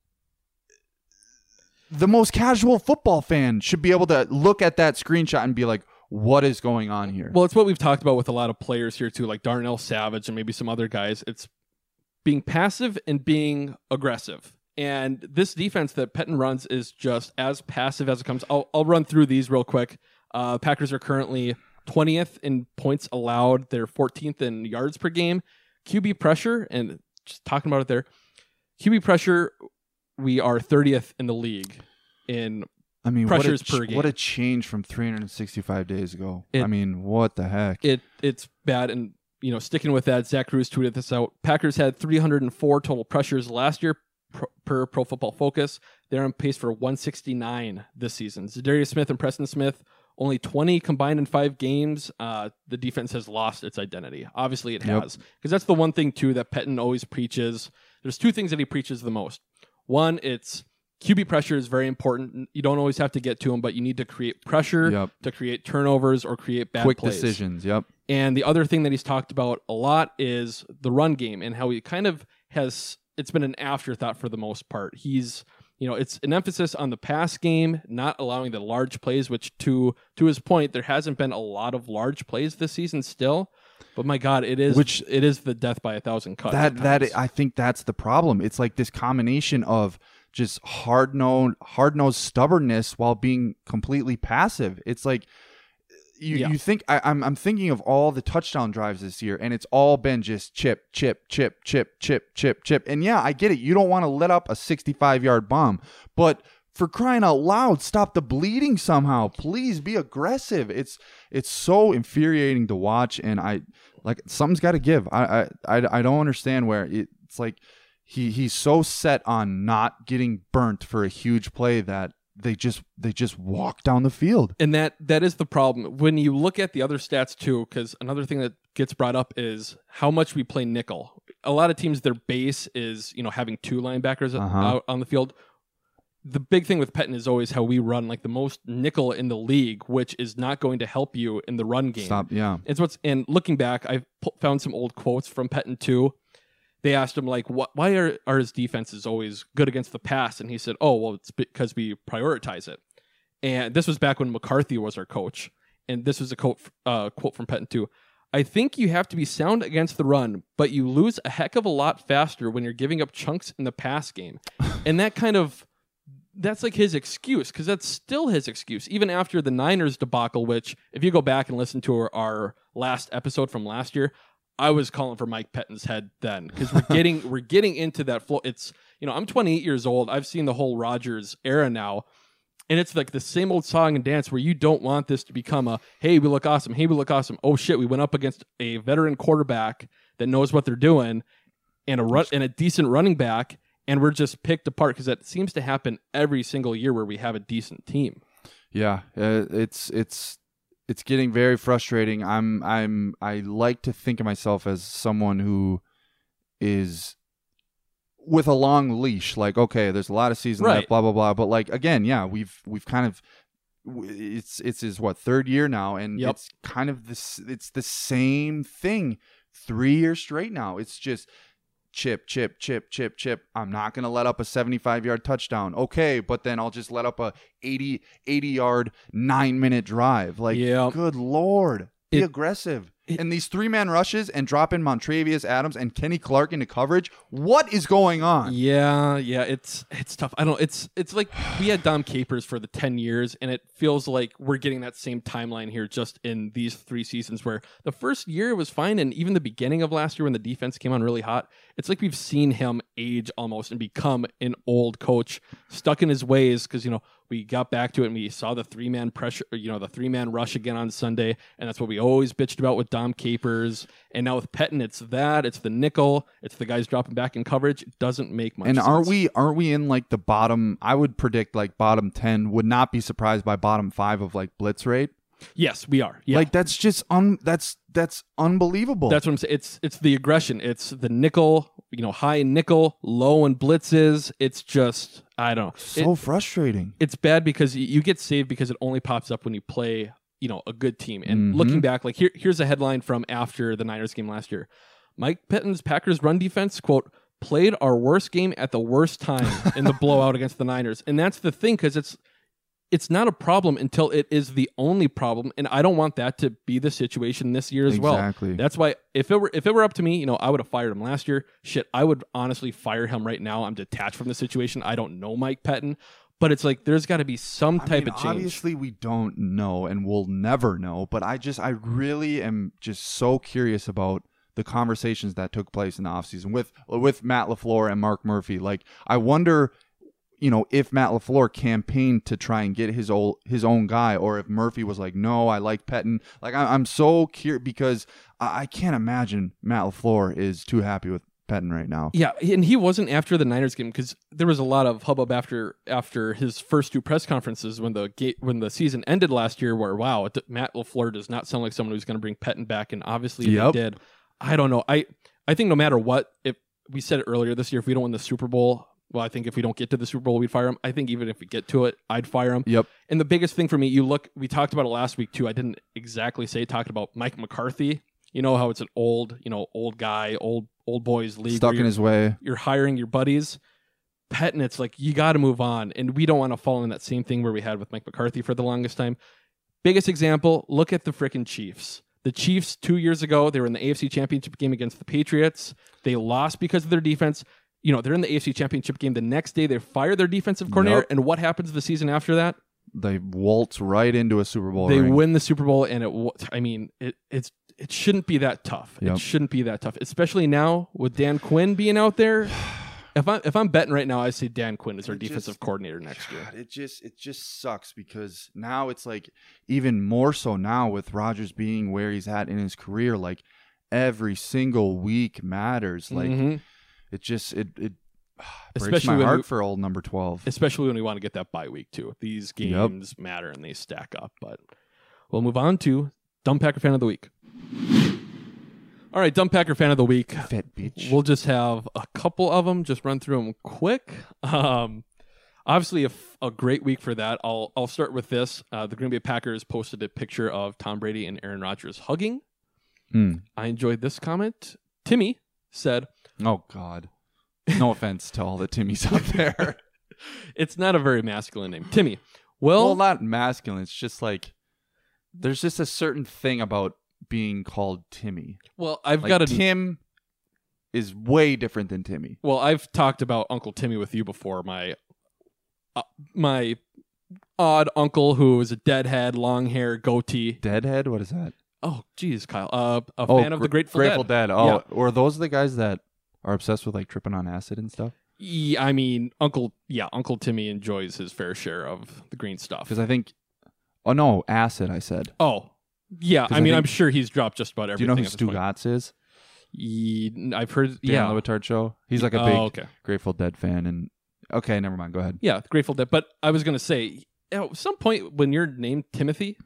the most casual football fan should be able to look at that screenshot and be like, what is going on here? Well, it's what we've talked about with a lot of players here too, like Darnell Savage and maybe some other guys. It's being passive and being aggressive. And this defense that Pettin runs is just as passive as it comes. I'll run through these real quick. Packers are currently 20th in points allowed. They're 14th in yards per game. QB pressure, and just talking about it there, QB pressure, we are 30th in the league in pressures per game. What a change from 365 days ago. What the heck? It's bad. And, sticking with that, Zach Cruz tweeted this out. Packers had 304 total pressures last year per Pro Football Focus. They're on pace for 169 this season. Zadarius Smith and Preston Smith, only 20 combined in 5 games. The defense has lost its identity. Obviously it has. Because that's the one thing, too, that Pettin always preaches. There's 2 things that he preaches the most. One, it's QB pressure is very important. You don't always have to get to him, but you need to create pressure to create turnovers or create bad quick plays. Decisions. Yep. And the other thing that he's talked about a lot is the run game and how he kind of has, it's been an afterthought for the most part. He's, it's an emphasis on the pass game, not allowing the large plays, which to his point, there hasn't been a lot of large plays this season still. But my God, it is the death by 1,000 cuts. I think that's the problem. It's like this combination of just hard-nosed stubbornness while being completely passive. It's like you think I'm thinking of all the touchdown drives this year, and it's all been just chip. And yeah, I get it. You don't want to let up a 65-yard bomb, but for crying out loud, stop the bleeding somehow. Please be aggressive. It's so infuriating to watch, and something's got to give. I don't understand where it's like he's so set on not getting burnt for a huge play that they just walk down the field. And that is the problem. When you look at the other stats too, because another thing that gets brought up is how much we play nickel. A lot of teams, their base is having 2 linebackers out on the field. The big thing with Pettin is always how we run like the most nickel in the league, which is not going to help you in the run game. And looking back, I found some old quotes from Pettin too. They asked him why are his defenses always good against the pass? And he said, oh, well, it's because we prioritize it. And this was back when McCarthy was our coach. And this was a quote from Pettin too. I think you have to be sound against the run, but you lose a heck of a lot faster when you're giving up chunks in the pass game. And that's like his excuse, because that's still his excuse, even after the Niners debacle, which if you go back and listen to our last episode from last year, I was calling for Mike Pettin's head then, because we're getting into that flow. It's, I'm 28 years old. I've seen the whole Rodgers era now, and it's like the same old song and dance where you don't want this to become a, hey, we look awesome. Hey, we look awesome. Oh shit, we went up against a veteran quarterback that knows what they're doing and a decent running back, and we're just picked apart, because that seems to happen every single year where we have a decent team. Yeah, it's it's getting very frustrating. I like to think of myself as someone who is with a long leash. Like, okay, there's a lot of season left, blah blah blah. But like again, yeah, we've kind of it's his third year now, and it's kind of this. It's the same thing 3 years straight now. It's just chip. I'm not going to let up a 75-yard touchdown. Okay, but then I'll just let up a 80-yard 9-minute drive. Like, good Lord. Be aggressive. And these 3-man rushes and drop in Montrevious Adams and Kenny Clark into coverage. What is going on? Yeah, it's tough. It's like we had Dom Capers for the 10 years, and it feels like we're getting that same timeline here just in these 3 seasons where the first year was fine, and even the beginning of last year when the defense came on really hot, it's like we've seen him age almost and become an old coach, stuck in his ways because, we got back to it and we saw the 3-man pressure, the 3-man rush again on Sunday, and that's what we always bitched about with Dom Capers. And now with Pettine, it's the nickel, it's the guys dropping back in coverage. It doesn't make much sense. And aren't we in like the bottom? I would predict like bottom 10. Would not be surprised by bottom 5 of like blitz rate. Yes, we are. Yeah. Like that's just that's unbelievable. That's what I'm saying. It's the aggression. It's the nickel, high in nickel, low in blitzes. It's just, I don't know. So frustrating. It's bad because you get saved because it only pops up when you play, a good team. And looking back, like here's a headline from after the Niners game last year. Mike Pettine's Packers run defense, quote, played our worst game at the worst time in the blowout against the Niners. And that's the thing, because it's not a problem until it is the only problem, and I don't want that to be the situation this year as well. Exactly. That's why if it were up to me, I would have fired him last year. Shit, I would honestly fire him right now. I'm detached from the situation. I don't know Mike Pettine, but it's like there's got to be some type of change. Obviously, we don't know, and we'll never know. But I really am just so curious about the conversations that took place in the offseason with Matt LaFleur and Mark Murphy. Like, I wonder, if Matt LaFleur campaigned to try and get his own guy, or if Murphy was like, no, I like Pettine. Like, I'm so curious because I can't imagine Matt LaFleur is too happy with Pettine right now. Yeah, and he wasn't after the Niners game because there was a lot of hubbub after his first 2 press conferences when the season ended last year where, wow, Matt LaFleur does not sound like someone who's going to bring Pettine back, and obviously they did. I don't know. I think no matter what, if we said it earlier this year, if we don't win the Super Bowl, well, I think if we don't get to the Super Bowl, we'd fire him. I think even if we get to it, I'd fire him. Yep. And the biggest thing for me, we talked about it last week too. I didn't exactly say, talked about Mike McCarthy. You know how it's an old guy, old boys league. Stuck in his way. You're hiring your buddies. Pettine, it's like, you got to move on. And we don't want to fall in that same thing where we had with Mike McCarthy for the longest time. Biggest example, look at the freaking Chiefs. The Chiefs 2 years ago, they were in the AFC Championship game against the Patriots. They lost because of their defense. They're in the AFC Championship game. The next day, they fire their defensive coordinator. And what happens the season after that? They waltz right into a Super Bowl They ring. win the Super Bowl, and it shouldn't be that tough. Yep. It shouldn't be that tough, especially now with Dan Quinn being out there. If I'm betting right now, I say Dan Quinn is our defensive coordinator next year. It just sucks because now it's like even more so now with Rodgers being where he's at in his career. Like every single week matters. Like it breaks Especially my heart for old number 12. Especially when we want to get that bye week too. These games matter and they stack up. But we'll move on to Dumb Packer Fan of the Week. All right, Dumb Packer Fan of the Week. Fat bitch. We'll just have a couple of them. Just run through them quick. Obviously, a great week for that. I'll start with this. The Green Bay Packers posted a picture of Tom Brady and Aaron Rodgers hugging. I enjoyed this comment. Timmy said, "Oh God, no offense to all the Timmys out there. It's not a very masculine name, Timmy. Well, not masculine. It's just like there's just a certain thing about being called Timmy. Well, I've got a Tim is way different than Timmy. Well, I've talked about Uncle Timmy with you before. My odd uncle who is a deadhead, long hair, goatee. Deadhead? What is that? Oh, geez, Kyle. A fan of the Grateful Dead. Oh, yeah. Or those the guys that are obsessed with like tripping on acid and stuff? Yeah, I mean, Uncle Timmy enjoys his fair share of the green stuff. Because I think, oh no, acid. I said. Oh, yeah. I mean, I'm sure he's dropped just about everything. Do you know who Stu Gatz is? I've heard. Dan Le Batard show. He's like a big Grateful Dead fan. And okay, never mind. Go ahead. Yeah, the Grateful Dead. But I was gonna say, at some point when you're named Timothy,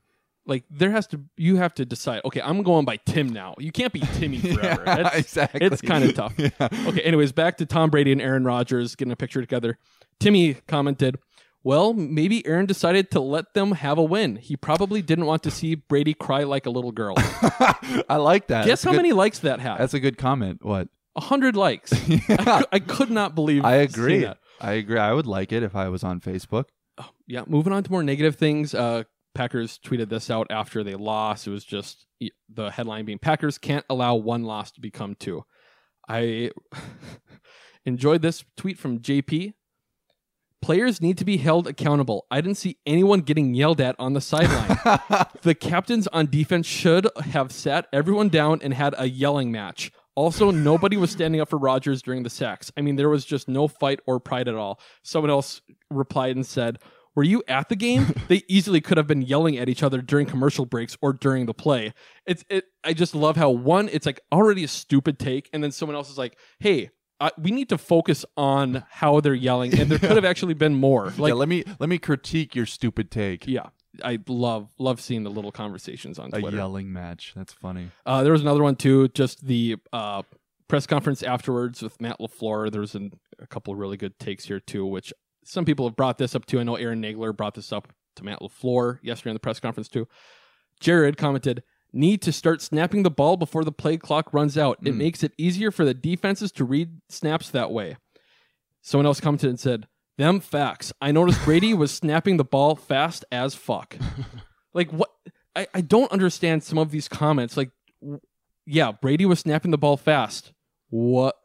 Like you have to decide. Okay, I'm going by Tim now. You can't be Timmy forever. Exactly. It's kind of tough. Yeah. Okay. Anyways, back to Tom Brady and Aaron Rodgers getting a picture together. Timmy commented, "Well, maybe Aaron decided to let them have a win. He probably didn't want to see Brady cry like a little girl." I like that. Guess how many likes that had? That's a good comment. What? 100 likes. I could not believe. I agree. seeing that. I agree. I would like it if I was on Facebook. Oh, yeah. Moving on to more negative things. Packers tweeted this out after they lost. It was just the headline being Packers can't allow one loss to become two. I enjoyed this tweet from JP. Players need to be held accountable. I didn't see anyone getting yelled at on the sideline. The captains on defense should have sat everyone down and had a yelling match. Also, nobody was standing up for Rodgers during the sacks. I mean, there was just no fight or pride at all. Someone else replied and said, "Were you at the game? They easily could have been yelling at each other during commercial breaks or during the play." I just love how it's like already a stupid take, and then someone else is like, "Hey, we need to focus on how they're yelling, and there could have actually been more." Like, yeah, let me critique your stupid take. Yeah, I love seeing the little conversations on Twitter. A yelling match. That's funny. There was another one too. Just the press conference afterwards with Matt LaFleur. There was a couple of really good takes here too, which some people have brought this up too. I know Aaron Nagler brought this up to Matt LaFleur yesterday in the press conference too. Jared commented, "Need to start snapping the ball before the play clock runs out. It makes it easier for the defenses to read snaps that way." Someone else commented and said, "Them facts. I noticed Brady was snapping the ball fast as fuck." Like, what? I don't understand some of these comments. Like, yeah, Brady was snapping the ball fast. What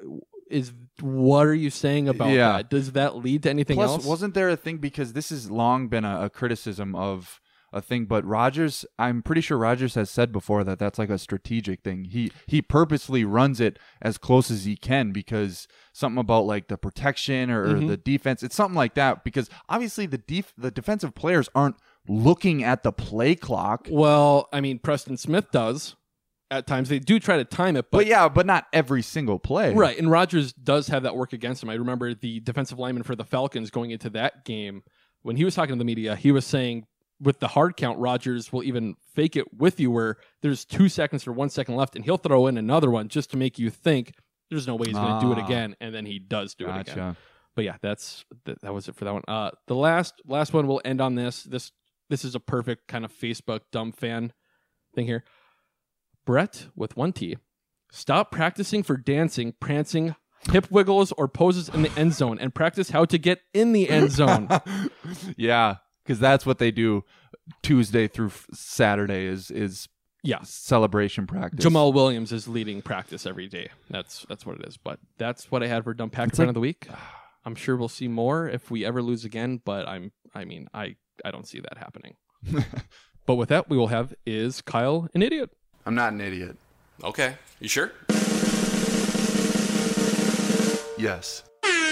are you saying about that? Does that lead to anything else? Wasn't there a thing, because this has long been a criticism of a thing, but Rodgers, I'm pretty sure Rodgers has said before that that's like a strategic thing. He purposely runs it as close as he can, because something about like the protection or the defense, it's something like that, because obviously the defensive players aren't looking at the play clock. Well, I mean, Preston Smith does. At times they do try to time it, but not every single play. Right, and Rodgers does have that work against him. I remember the defensive lineman for the Falcons going into that game, when he was talking to the media, he was saying with the hard count, Rodgers will even fake it with you where there's 2 seconds or 1 second left, and he'll throw in another one just to make you think there's no way he's going to do it again, and then he does do it again. But yeah, that was it for that one. The last one we'll end on this. This is a perfect kind of Facebook dumb fan thing here. Brett with 1 T. Stop practicing for dancing, prancing, hip wiggles, or poses in the end zone, and practice how to get in the end zone. Yeah, because that's what they do Tuesday through Saturday is celebration practice. Jamal Williams is leading practice every day. That's what it is. But that's what I had for Dumb Packer Fan of the Week. I'm sure we'll see more if we ever lose again, but I don't see that happening. But with that, we will have Is Kyle an Idiot? I'm not an idiot. Okay. You sure? Yes.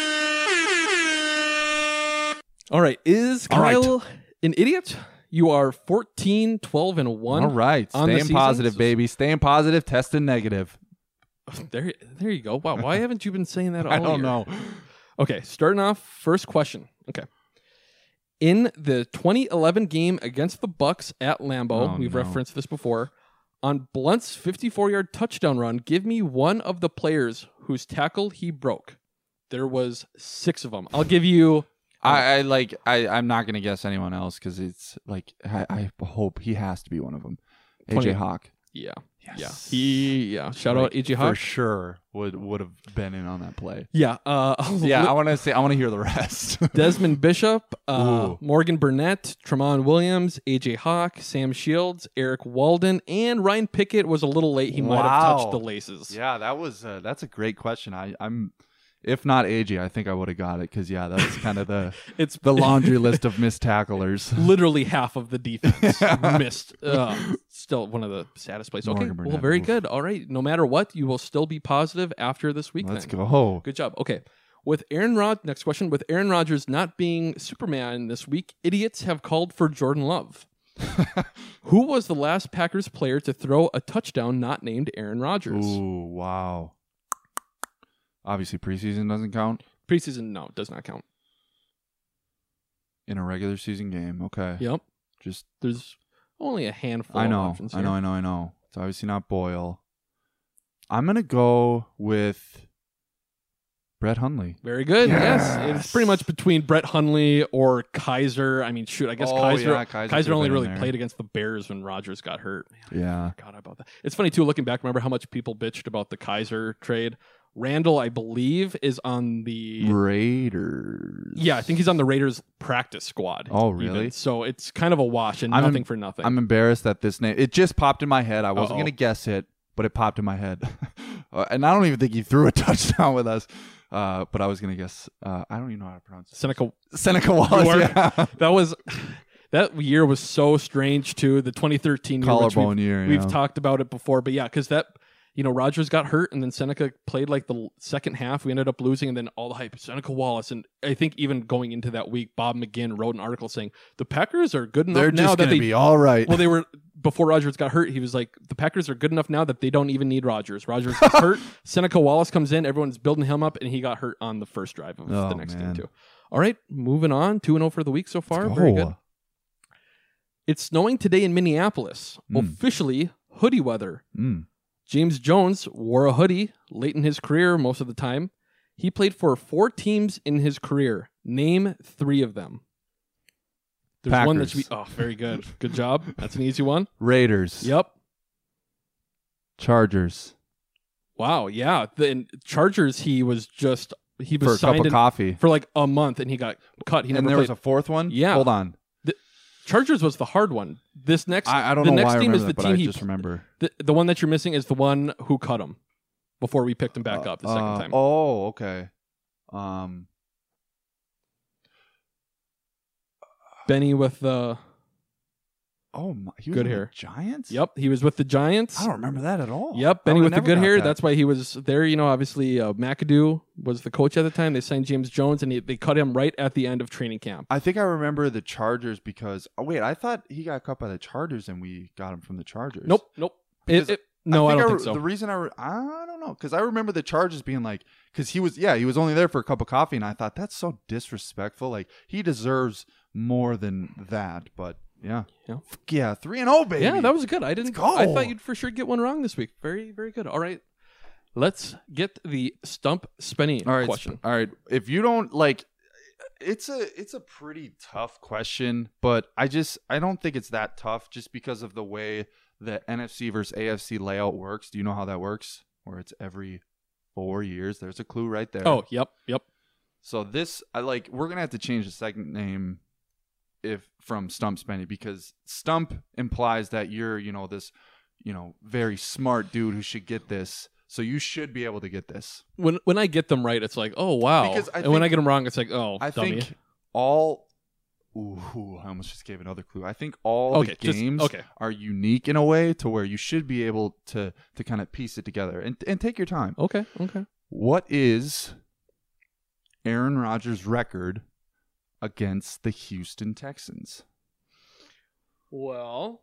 All right. Is Kyle an idiot? You are 14, 12, and 1. All right. Staying positive, baby. Staying positive, testing negative. There you go. Wow. Why haven't you been saying that all year? I don't know. Okay. Starting off, first question. Okay. In the 2011 game against the Bucks at Lambeau, we've referenced this before, on Blunt's 54-yard touchdown run, give me one of the players whose tackle he broke. There was 6 of them. I'll give you... I'm not going to guess anyone else, because it's like, I hope he has to be one of them. AJ Hawk. Yeah. Yes. Yeah. Shout out AJ Hawk. For sure would have been in on that play. Yeah. I want to hear the rest. Desmond Bishop, Morgan Burnett, Tramon Williams, AJ Hawk, Sam Shields, Eric Walden, and Ryan Pickett was a little late. He might have touched the laces. Yeah, that's a great question. I'm if not AJ, I think I would have got it, because that's kind of the laundry list of missed tacklers. Literally half of the defense missed. Still one of the saddest plays. Okay, well, very good. All right, no matter what, you will still be positive after this week. Let's go. Good job. Okay, next question. With Aaron Rodgers not being Superman this week, idiots have called for Jordan Love. Who was the last Packers player to throw a touchdown not named Aaron Rodgers? Ooh, wow. Obviously, preseason doesn't count. Preseason, no, does not count. In a regular season game, okay. Yep. Just there's only a handful I of know. options I here. know. It's obviously not Boyle. I'm going to go with Brett Hundley. Very good. Yes. Yes. It's pretty much between Brett Hundley or Kaiser. I mean, shoot, I guess Kaiser Kaiser Kaiser only could've been really in there. played against the Bears when Rodgers got hurt. Man, Yeah. I forgot about that. It's funny, too, looking back, remember how much people bitched about the Kaiser trade? Randall, I believe, is on the Raiders. Yeah, I think he's on the Raiders practice squad. Oh, really? even. So it's kind of a wash and I'm nothing em- for nothing. I'm embarrassed that this name, it just popped in my head. I wasn't Uh-oh. going to guess it, but it popped in my head. And I don't even think he threw a touchdown with us. But I was going to guess, I don't even know how to pronounce it. Seneca Wallace. York. Yeah. That year was so strange too. The 2013 year, which Collarbone year. we've yeah. talked about it before, but yeah, because that Rodgers got hurt and then Seneca played like the second half. We ended up losing, and then all the hype Seneca Wallace, and I think even going into that week, Bob McGinn wrote an article saying the Packers are good enough They're now just that going to they be all right. Well, they were before Rodgers got hurt. He was like, the Packers are good enough now that they don't even need Rodgers. Rodgers gets hurt. Seneca Wallace comes in. Everyone's building him up, and he got hurt on the first drive of the next game too. All right, moving on. 2-0 for the week so far. Very good. It's snowing today in Minneapolis. Officially hoodie weather. James Jones wore a hoodie late in his career most of the time. He played for 4 teams in his career. Name 3 of them. There's Packers. one that should be... Oh, very good. Good job. That's an easy one. Raiders. Yep. Chargers. Wow, yeah. The Chargers, he was For a signed cup of coffee. for like a month, and he got cut. He And never there played. was a 4th one? Yeah. Hold on. Chargers was the hard one. This next, I don't the know next why I team remember is the that, but team I he just remember. The one that you're missing is the one who cut him before we picked him back up the second time. Oh, okay. Benny with the he was good with hair. the Giants? Yep, he was with the Giants. I don't remember that at all. Yep, I Benny would've with the never good got hair. that. That's why he was there. Obviously McAdoo was the coach at the time. They signed James Jones, and they cut him right at the end of training camp. I think I remember the Chargers because I thought he got cut by the Chargers and we got him from the Chargers. Nope. Because No, I don't think so. The reason I don't know, because I remember the Chargers being like, because he was only there for a cup of coffee, and I thought that's so disrespectful. Like he deserves more than that, but yeah, 3-0, baby. Yeah, that was good. I didn't. Let's go. I thought you'd for sure get one wrong this week. Very, very good. All right, let's get the stump Spenny question. All right, if you don't like, it's a pretty tough question, but I don't think it's that tough just because of the way the NFC versus AFC layout works. Do you know how that works? Where it's every 4 years. There's a clue right there. Oh, yep. So we're gonna have to change the segment name from Stump Spenny, because Stump implies that you're this very smart dude who should get this. So you should be able to get this. When I get them right, it's like, oh wow. Because and when I get them wrong, it's like, oh, I dummy. think all. Ooh, I almost just gave another clue. I think all the games are unique in a way to where you should be able to kind of piece it together and take your time. Okay. What is Aaron Rodgers' record against the Houston Texans? Well,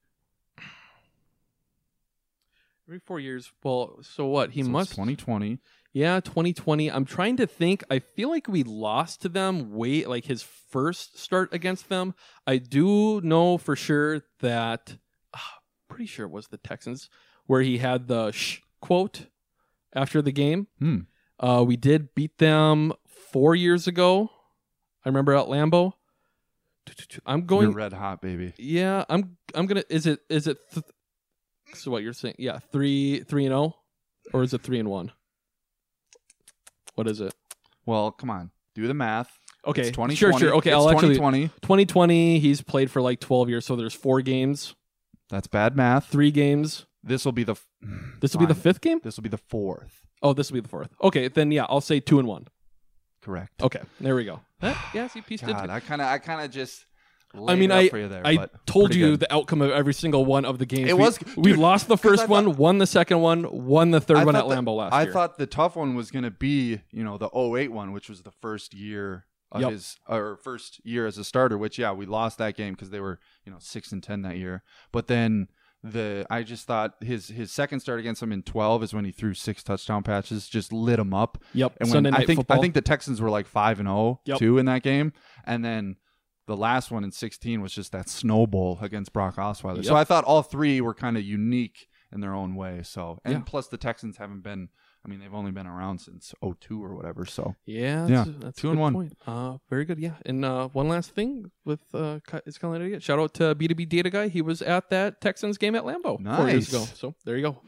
every 4 years. Well, so what? He must 2020. Yeah, 2020. I'm trying to think. I feel like we lost to them like his first start against them. I do know for sure that, pretty sure it was the Texans, where he had the "shh" quote after the game. We did beat them 4 years ago. I remember at Lambeau. I'm going. You're red hot, baby. Yeah, I'm gonna. Is it? So what you're saying? Yeah, 3-0, or is it 3-1? What is it? Well, come on. Do the math. Okay, It's 2020. sure. Okay, it's I'll actually. 2020. 2020, he's played for like 12 years, so there's 4 games, That's bad math. 3 games. This will be the. This will be the 5th game? This will be the 4th. Oh, this will be the 4th. Okay, then yeah, I'll say 2-1. Correct. Okay, there we go. Yes, he pieced God, it. I kind of just. I mean, laid it up for you there, I but told pretty you good. the outcome of every single one of the games. We Dude, lost the 'cause first I one, thought- won the second one, won the third I one at thought that- Lambeau last I year. thought the tough one was going to be, the 08 one, which was the first year of first year as a starter, which, we lost that game because they were, 6-10 that year. But then I just thought his second start against them in 12 is when he threw 6 touchdown passes, just lit them up. Yep. And Sunday when Night I Football. think the Texans were like 5-0 too in that game. And then the last one in 16 was just that snowball against Brock Osweiler. Yep. So I thought all three were kind of unique in their own way. So, and Yeah. plus the Texans haven't been, I mean, they've only been around since 2002 or whatever. So Yeah, Yeah, that's 2-1. Point. Very good, yeah. And one last thing with it's kind of idiot. Shout out to B2B Data Guy. He was at that Texans game at Lambeau 4 years ago. Nice. So there you go.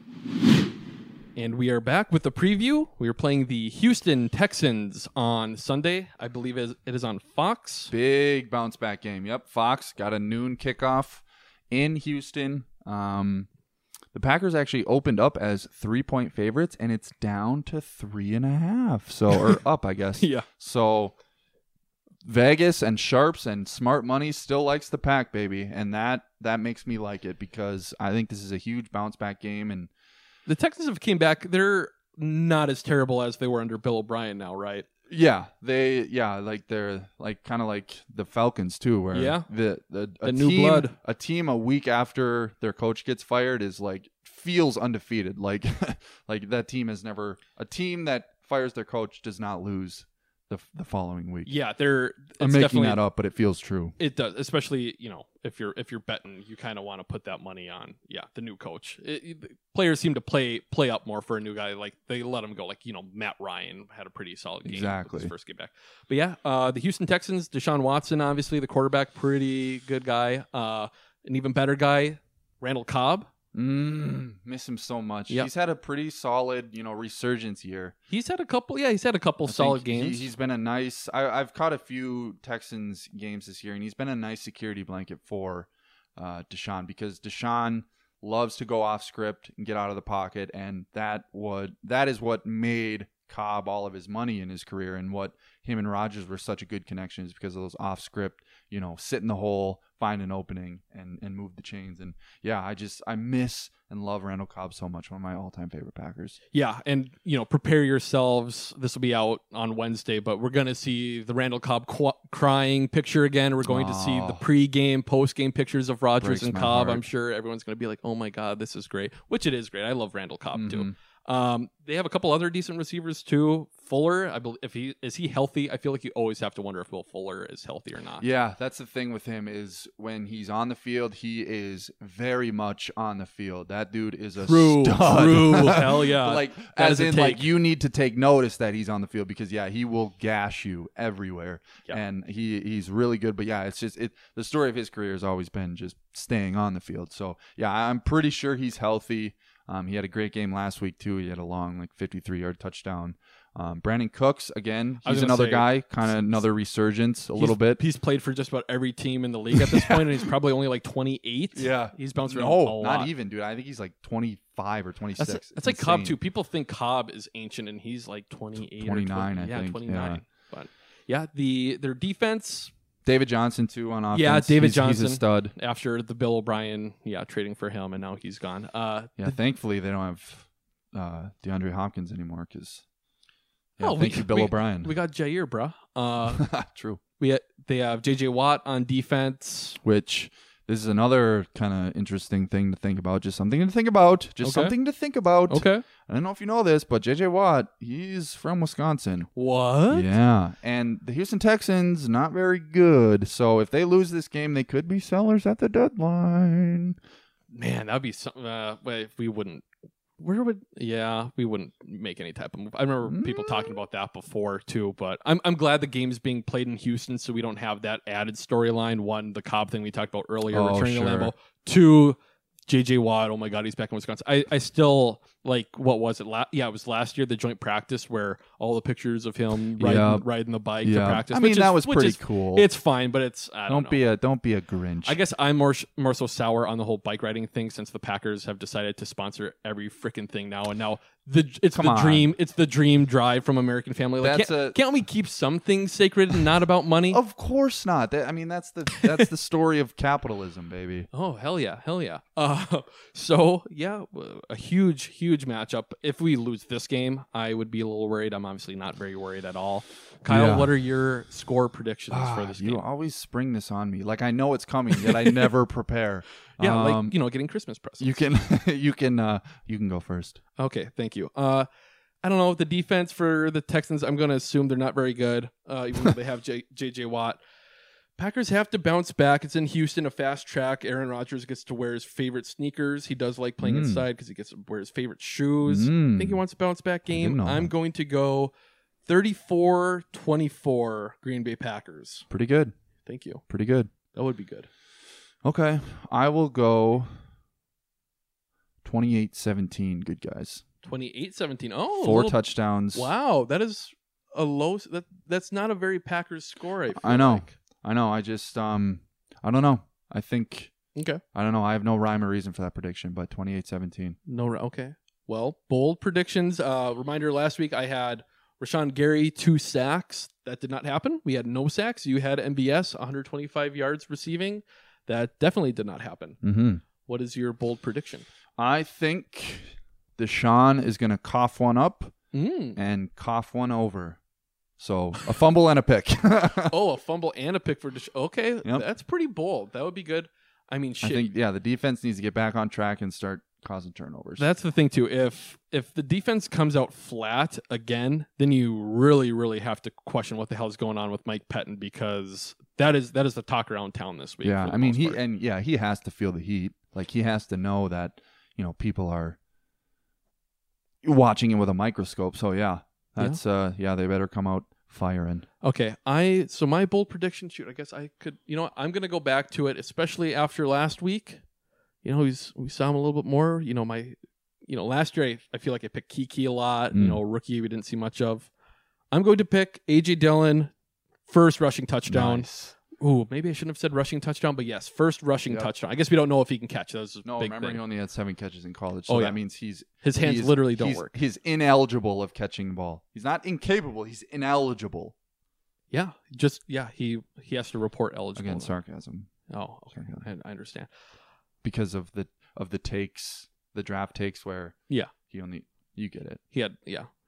And we are back with the preview. We are playing the Houston Texans on Sunday. I believe it is on Fox. big bounce back game. Yep, Fox got a noon kickoff in Houston. The Packers actually opened up as 3-point favorites, and it's down to 3.5. So, or up, I guess. Yeah. So Vegas and sharps and smart money still likes the Pack, baby, and that makes me like it because I think this is a huge bounce back game. And The Texans have came back. They're not as terrible as they were under Bill O'Brien now, right? they're like kind of like the Falcons too, where Yeah. the new blood. A team a week after their coach gets fired is like feels undefeated. Like like that team has never, a team that fires their coach does not lose the following week. Yeah, I'm it's making definitely that up, but it feels true. It does, especially if you're betting, you kind of want to put that money on the new coach. Players seem to play up more for a new guy. Like they let him go. Like Matt Ryan had a pretty solid game Exactly. with his first game back. But yeah, the Houston Texans, Deshaun Watson, obviously the quarterback, pretty good guy. An even better guy, Randall Cobb. Miss him so much. Yep. He's had a pretty solid, resurgence year. He's had a couple. Yeah, he's had a couple I solid think games. He's been a nice. I've caught a few Texans games this year, and he's been a nice security blanket for Deshaun because Deshaun loves to go off script and get out of the pocket, and that is what made Cobb all of his money in his career, and what him and Rodgers were such a good connection is because of those off script, sit in the hole, find an opening, and move the chains. And yeah, I miss and love Randall Cobb so much. One of my all-time favorite Packers. Yeah, and prepare yourselves. This will be out on Wednesday, but we're going to see the Randall Cobb crying picture again. We're going to see the pre-game, post-game pictures of Rodgers Breaks and my Cobb. heart. I'm sure everyone's going to be like, "Oh my God, this is great," which it is great. I love Randall Cobb too. They have a couple other decent receivers too. Fuller, I believe, is he healthy? I feel like you always have to wonder if Will Fuller is healthy or not. Yeah, that's the thing with him is when he's on the field, he is very much on the field. That dude is a stud. True, hell yeah. Like That as is a in, take. like you need to take notice that he's on the field because he will gash you everywhere, Yeah. and he's really good. But yeah, it's just the story of his career has always been just staying on the field. So yeah, I'm pretty sure he's healthy. He had a great game last week too. He had a long 53-yard touchdown. Brandon Cooks, again, I was he's gonna another say, guy, kind of another resurgence a little bit. He's played for just about every team in the league at this point, and he's probably only like 28. Yeah. He's bounced around a No, lot. not even, dude. I think he's like 25 or 26. That's It's like Cobb insane. too. People think Cobb is ancient, and he's like 28 29, or 20, I think. 29. Yeah. But yeah, their defense David Johnson too on offense. Yeah, David He's Johnson. a stud. after the Bill O'Brien, trading for him, and now he's gone. Yeah, thankfully they don't have DeAndre Hopkins anymore because thank you, Bill we, O'Brien. We got Jair, bruh. True. They have J.J. Watt on defense. Which this is another kind of interesting thing to think about. Just something to think about. Okay. Something to think about. Okay. I don't know if you know this, but J.J. Watt, he's from Wisconsin. What? Yeah, and the Houston Texans not very good. So if they lose this game, they could be sellers at the deadline. Man, that'd be something. If we wouldn't. We wouldn't make any type of move. I remember people talking about that before too, but I'm glad the game's being played in Houston so we don't have that added storyline. One, the Cobb thing we talked about earlier, returning to Lambeau. Two, J.J. Watt, oh my God, he's back in Wisconsin. I still, what was it? It was last year, the joint practice where all the pictures of him riding the bike to practice. I mean, that was pretty cool. It's fine, but it's, I don't know. Don't be a Grinch. I guess I'm more so sour on the whole bike riding thing since the Packers have decided to sponsor every freaking thing now, and now it's the dream drive from American Family. Like, can't we keep some things sacred and not about money? Of course not. That's the story of capitalism, baby. Oh, hell yeah. So yeah, a huge matchup. If we lose this game, I would be a little worried. I'm obviously not very worried at all. Kyle, what are your score predictions for this game? You always spring this on me. Like I know it's coming, yet I never prepare. Yeah, getting Christmas presents. You can go first. Okay, thank you. I don't know, the defense for the Texans, I'm going to assume they're not very good, even though they have J.J. Watt. Packers have to bounce back. It's in Houston, a fast track. Aaron Rodgers gets to wear his favorite sneakers. He does like playing inside because he gets to wear his favorite shoes. I think he wants a bounce back game. I'm going to go 34-24 Green Bay Packers. Pretty good. Thank you. Pretty good. That would be good. Okay. I will go 28-17. Good guys. 28-17. Oh, 4 touchdowns. Wow, that is a low. That's not a very Packers score. I know. Like. I know. I just I don't know. I think. Okay. I don't know. I have no rhyme or reason for that prediction, but 28-17. No. Okay. Well, bold predictions. Reminder: last week I had Rashawn Gary 2 sacks. That did not happen. We had no sacks. You had MBS 125 yards receiving. That definitely did not happen. Mm-hmm. What is your bold prediction? I think Deshaun is going to cough one up and cough one over. So a fumble and a pick. Oh, a fumble and a pick for Deshaun. Okay, that's pretty bold. That would be good. I mean, shit. I think, the defense needs to get back on track and start causing turnovers. That's the thing, too. If the defense comes out flat again, then you really, really have to question what the hell is going on with Mike Pettin, because that is the talk around town this week. Yeah, I mean, he has to feel the heat. Like, he has to know that, people are watching him with a microscope. So, that's they better come out firing. Okay, so my bold prediction, shoot, I guess I could, I'm going to go back to it, especially after last week. We saw him a little bit more. Last year I feel like I picked Kiki a lot. Rookie we didn't see much of. I'm going to pick A.J. Dillon, first rushing touchdown. Nice. Ooh, maybe I shouldn't have said rushing touchdown, but yes, first rushing touchdown. I guess we don't know if he can catch. That was a big remember thing. he only had 7 catches in college, so that means his hands literally don't work. He's ineligible of catching the ball. He's not incapable. He's ineligible. Yeah, he has to report eligible. Again, sarcasm. Oh, okay. I understand. Because of the takes, the draft takes where you get it. He had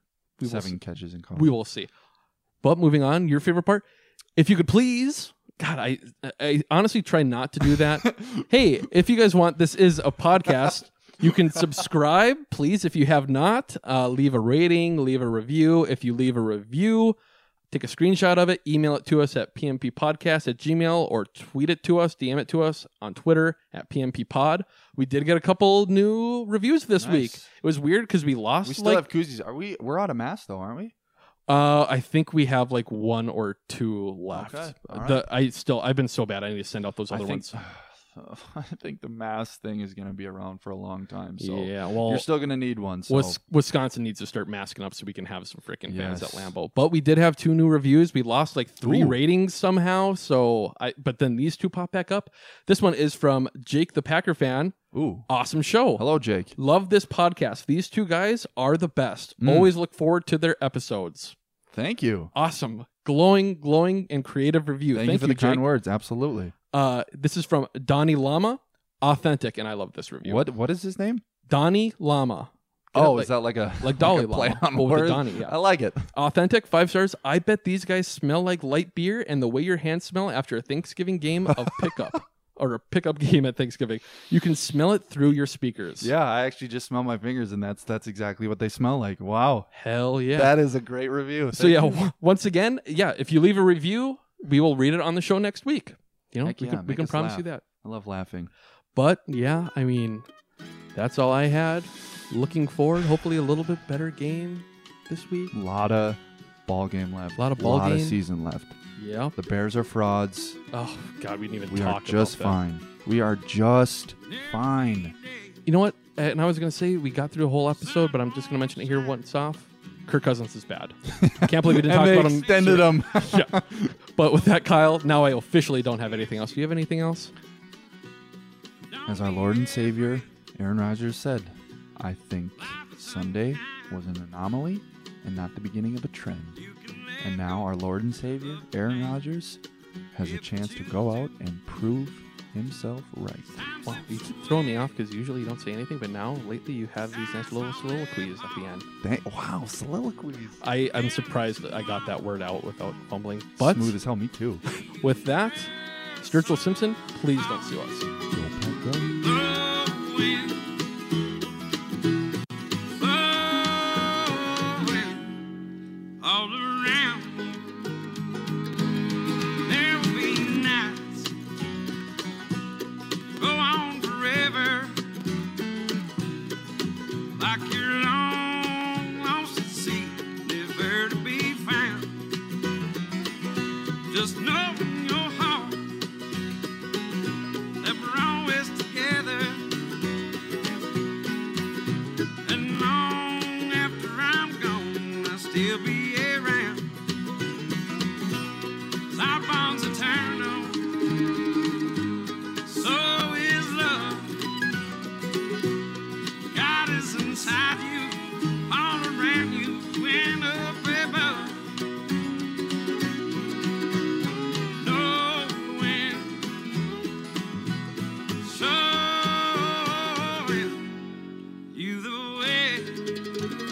7 catches in college. We will see. But moving on, your favorite part, if you could please. God, I honestly try not to do that. Hey, if you guys want, this is a podcast. You can subscribe, please, if you have not. Leave a rating, leave a review. If you leave a review, take a screenshot of it, email it to us at pmpodcast@gmail.com, or tweet it to us, DM it to us on Twitter at pmppod. We did get a couple new reviews this week. It was weird because we lost. We still have koozies. We're out of masks though, aren't we? I think we have like 1 or 2 left. Okay. Right. I've been so bad. I need to send out those other ones. I think the mask thing is going to be around for a long time. So yeah, well, you're still going to need one. So. Wisconsin needs to start masking up so we can have some freaking fans at Lambeau. But we did have 2 new reviews. We lost like 3 ratings somehow. But then these 2 pop back up. This one is from Jake the Packer fan. Ooh. Awesome show. Hello, Jake. Love this podcast. These 2 guys are the best. Always look forward to their episodes. Thank you. Awesome. Glowing and creative review. Thank you for the kind words. Absolutely. This is from Donnie Lama. Authentic, and I love this review. What is his name? Donnie Lama. Is that like a Dalai play Lama? on With words? the Donnie, yeah. I like it. Authentic, 5 stars. I bet these guys smell like light beer and the way your hands smell after a Thanksgiving game of pickup. Or a pickup game at Thanksgiving. You can smell it through your speakers. Yeah, I actually just smell my fingers, and that's exactly what they smell like. Wow. Hell yeah. That is a great review. Once again, if you leave a review, we will read it on the show next week. We can promise you that. I love laughing. But yeah, I mean, that's all I had. Looking forward, hopefully a little bit better game this week. A lot of ball game left. A lot of season left. Yeah. The Bears are frauds. Oh, God, we didn't even talk about that. We are just fine. We are just fine. You know what? And I was going to say we got through a whole episode, but I'm just going to mention it here once off. Kirk Cousins is bad. Can't believe we didn't talk about him. Extended him. Yeah. But with that, Kyle, now I officially don't have anything else. Do you have anything else? As our Lord and Savior, Aaron Rodgers, said, I think Sunday was an anomaly and not the beginning of a trend. And now our Lord and Savior, Aaron Rodgers, has a chance to go out and prove himself right. Well, you keep throwing me off because usually you don't say anything, but now, lately, you have these nice little soliloquies at the end. Wow, soliloquies. I'm surprised that I got that word out without fumbling. But smooth as hell, me too. With that, Sturgill Simpson, please don't sue us. Go, Pack, go. All around, there'll be nights still be around. Our bonds eternal, so is love. God is inside you, all around you, and up above. Knowing, showing you the way.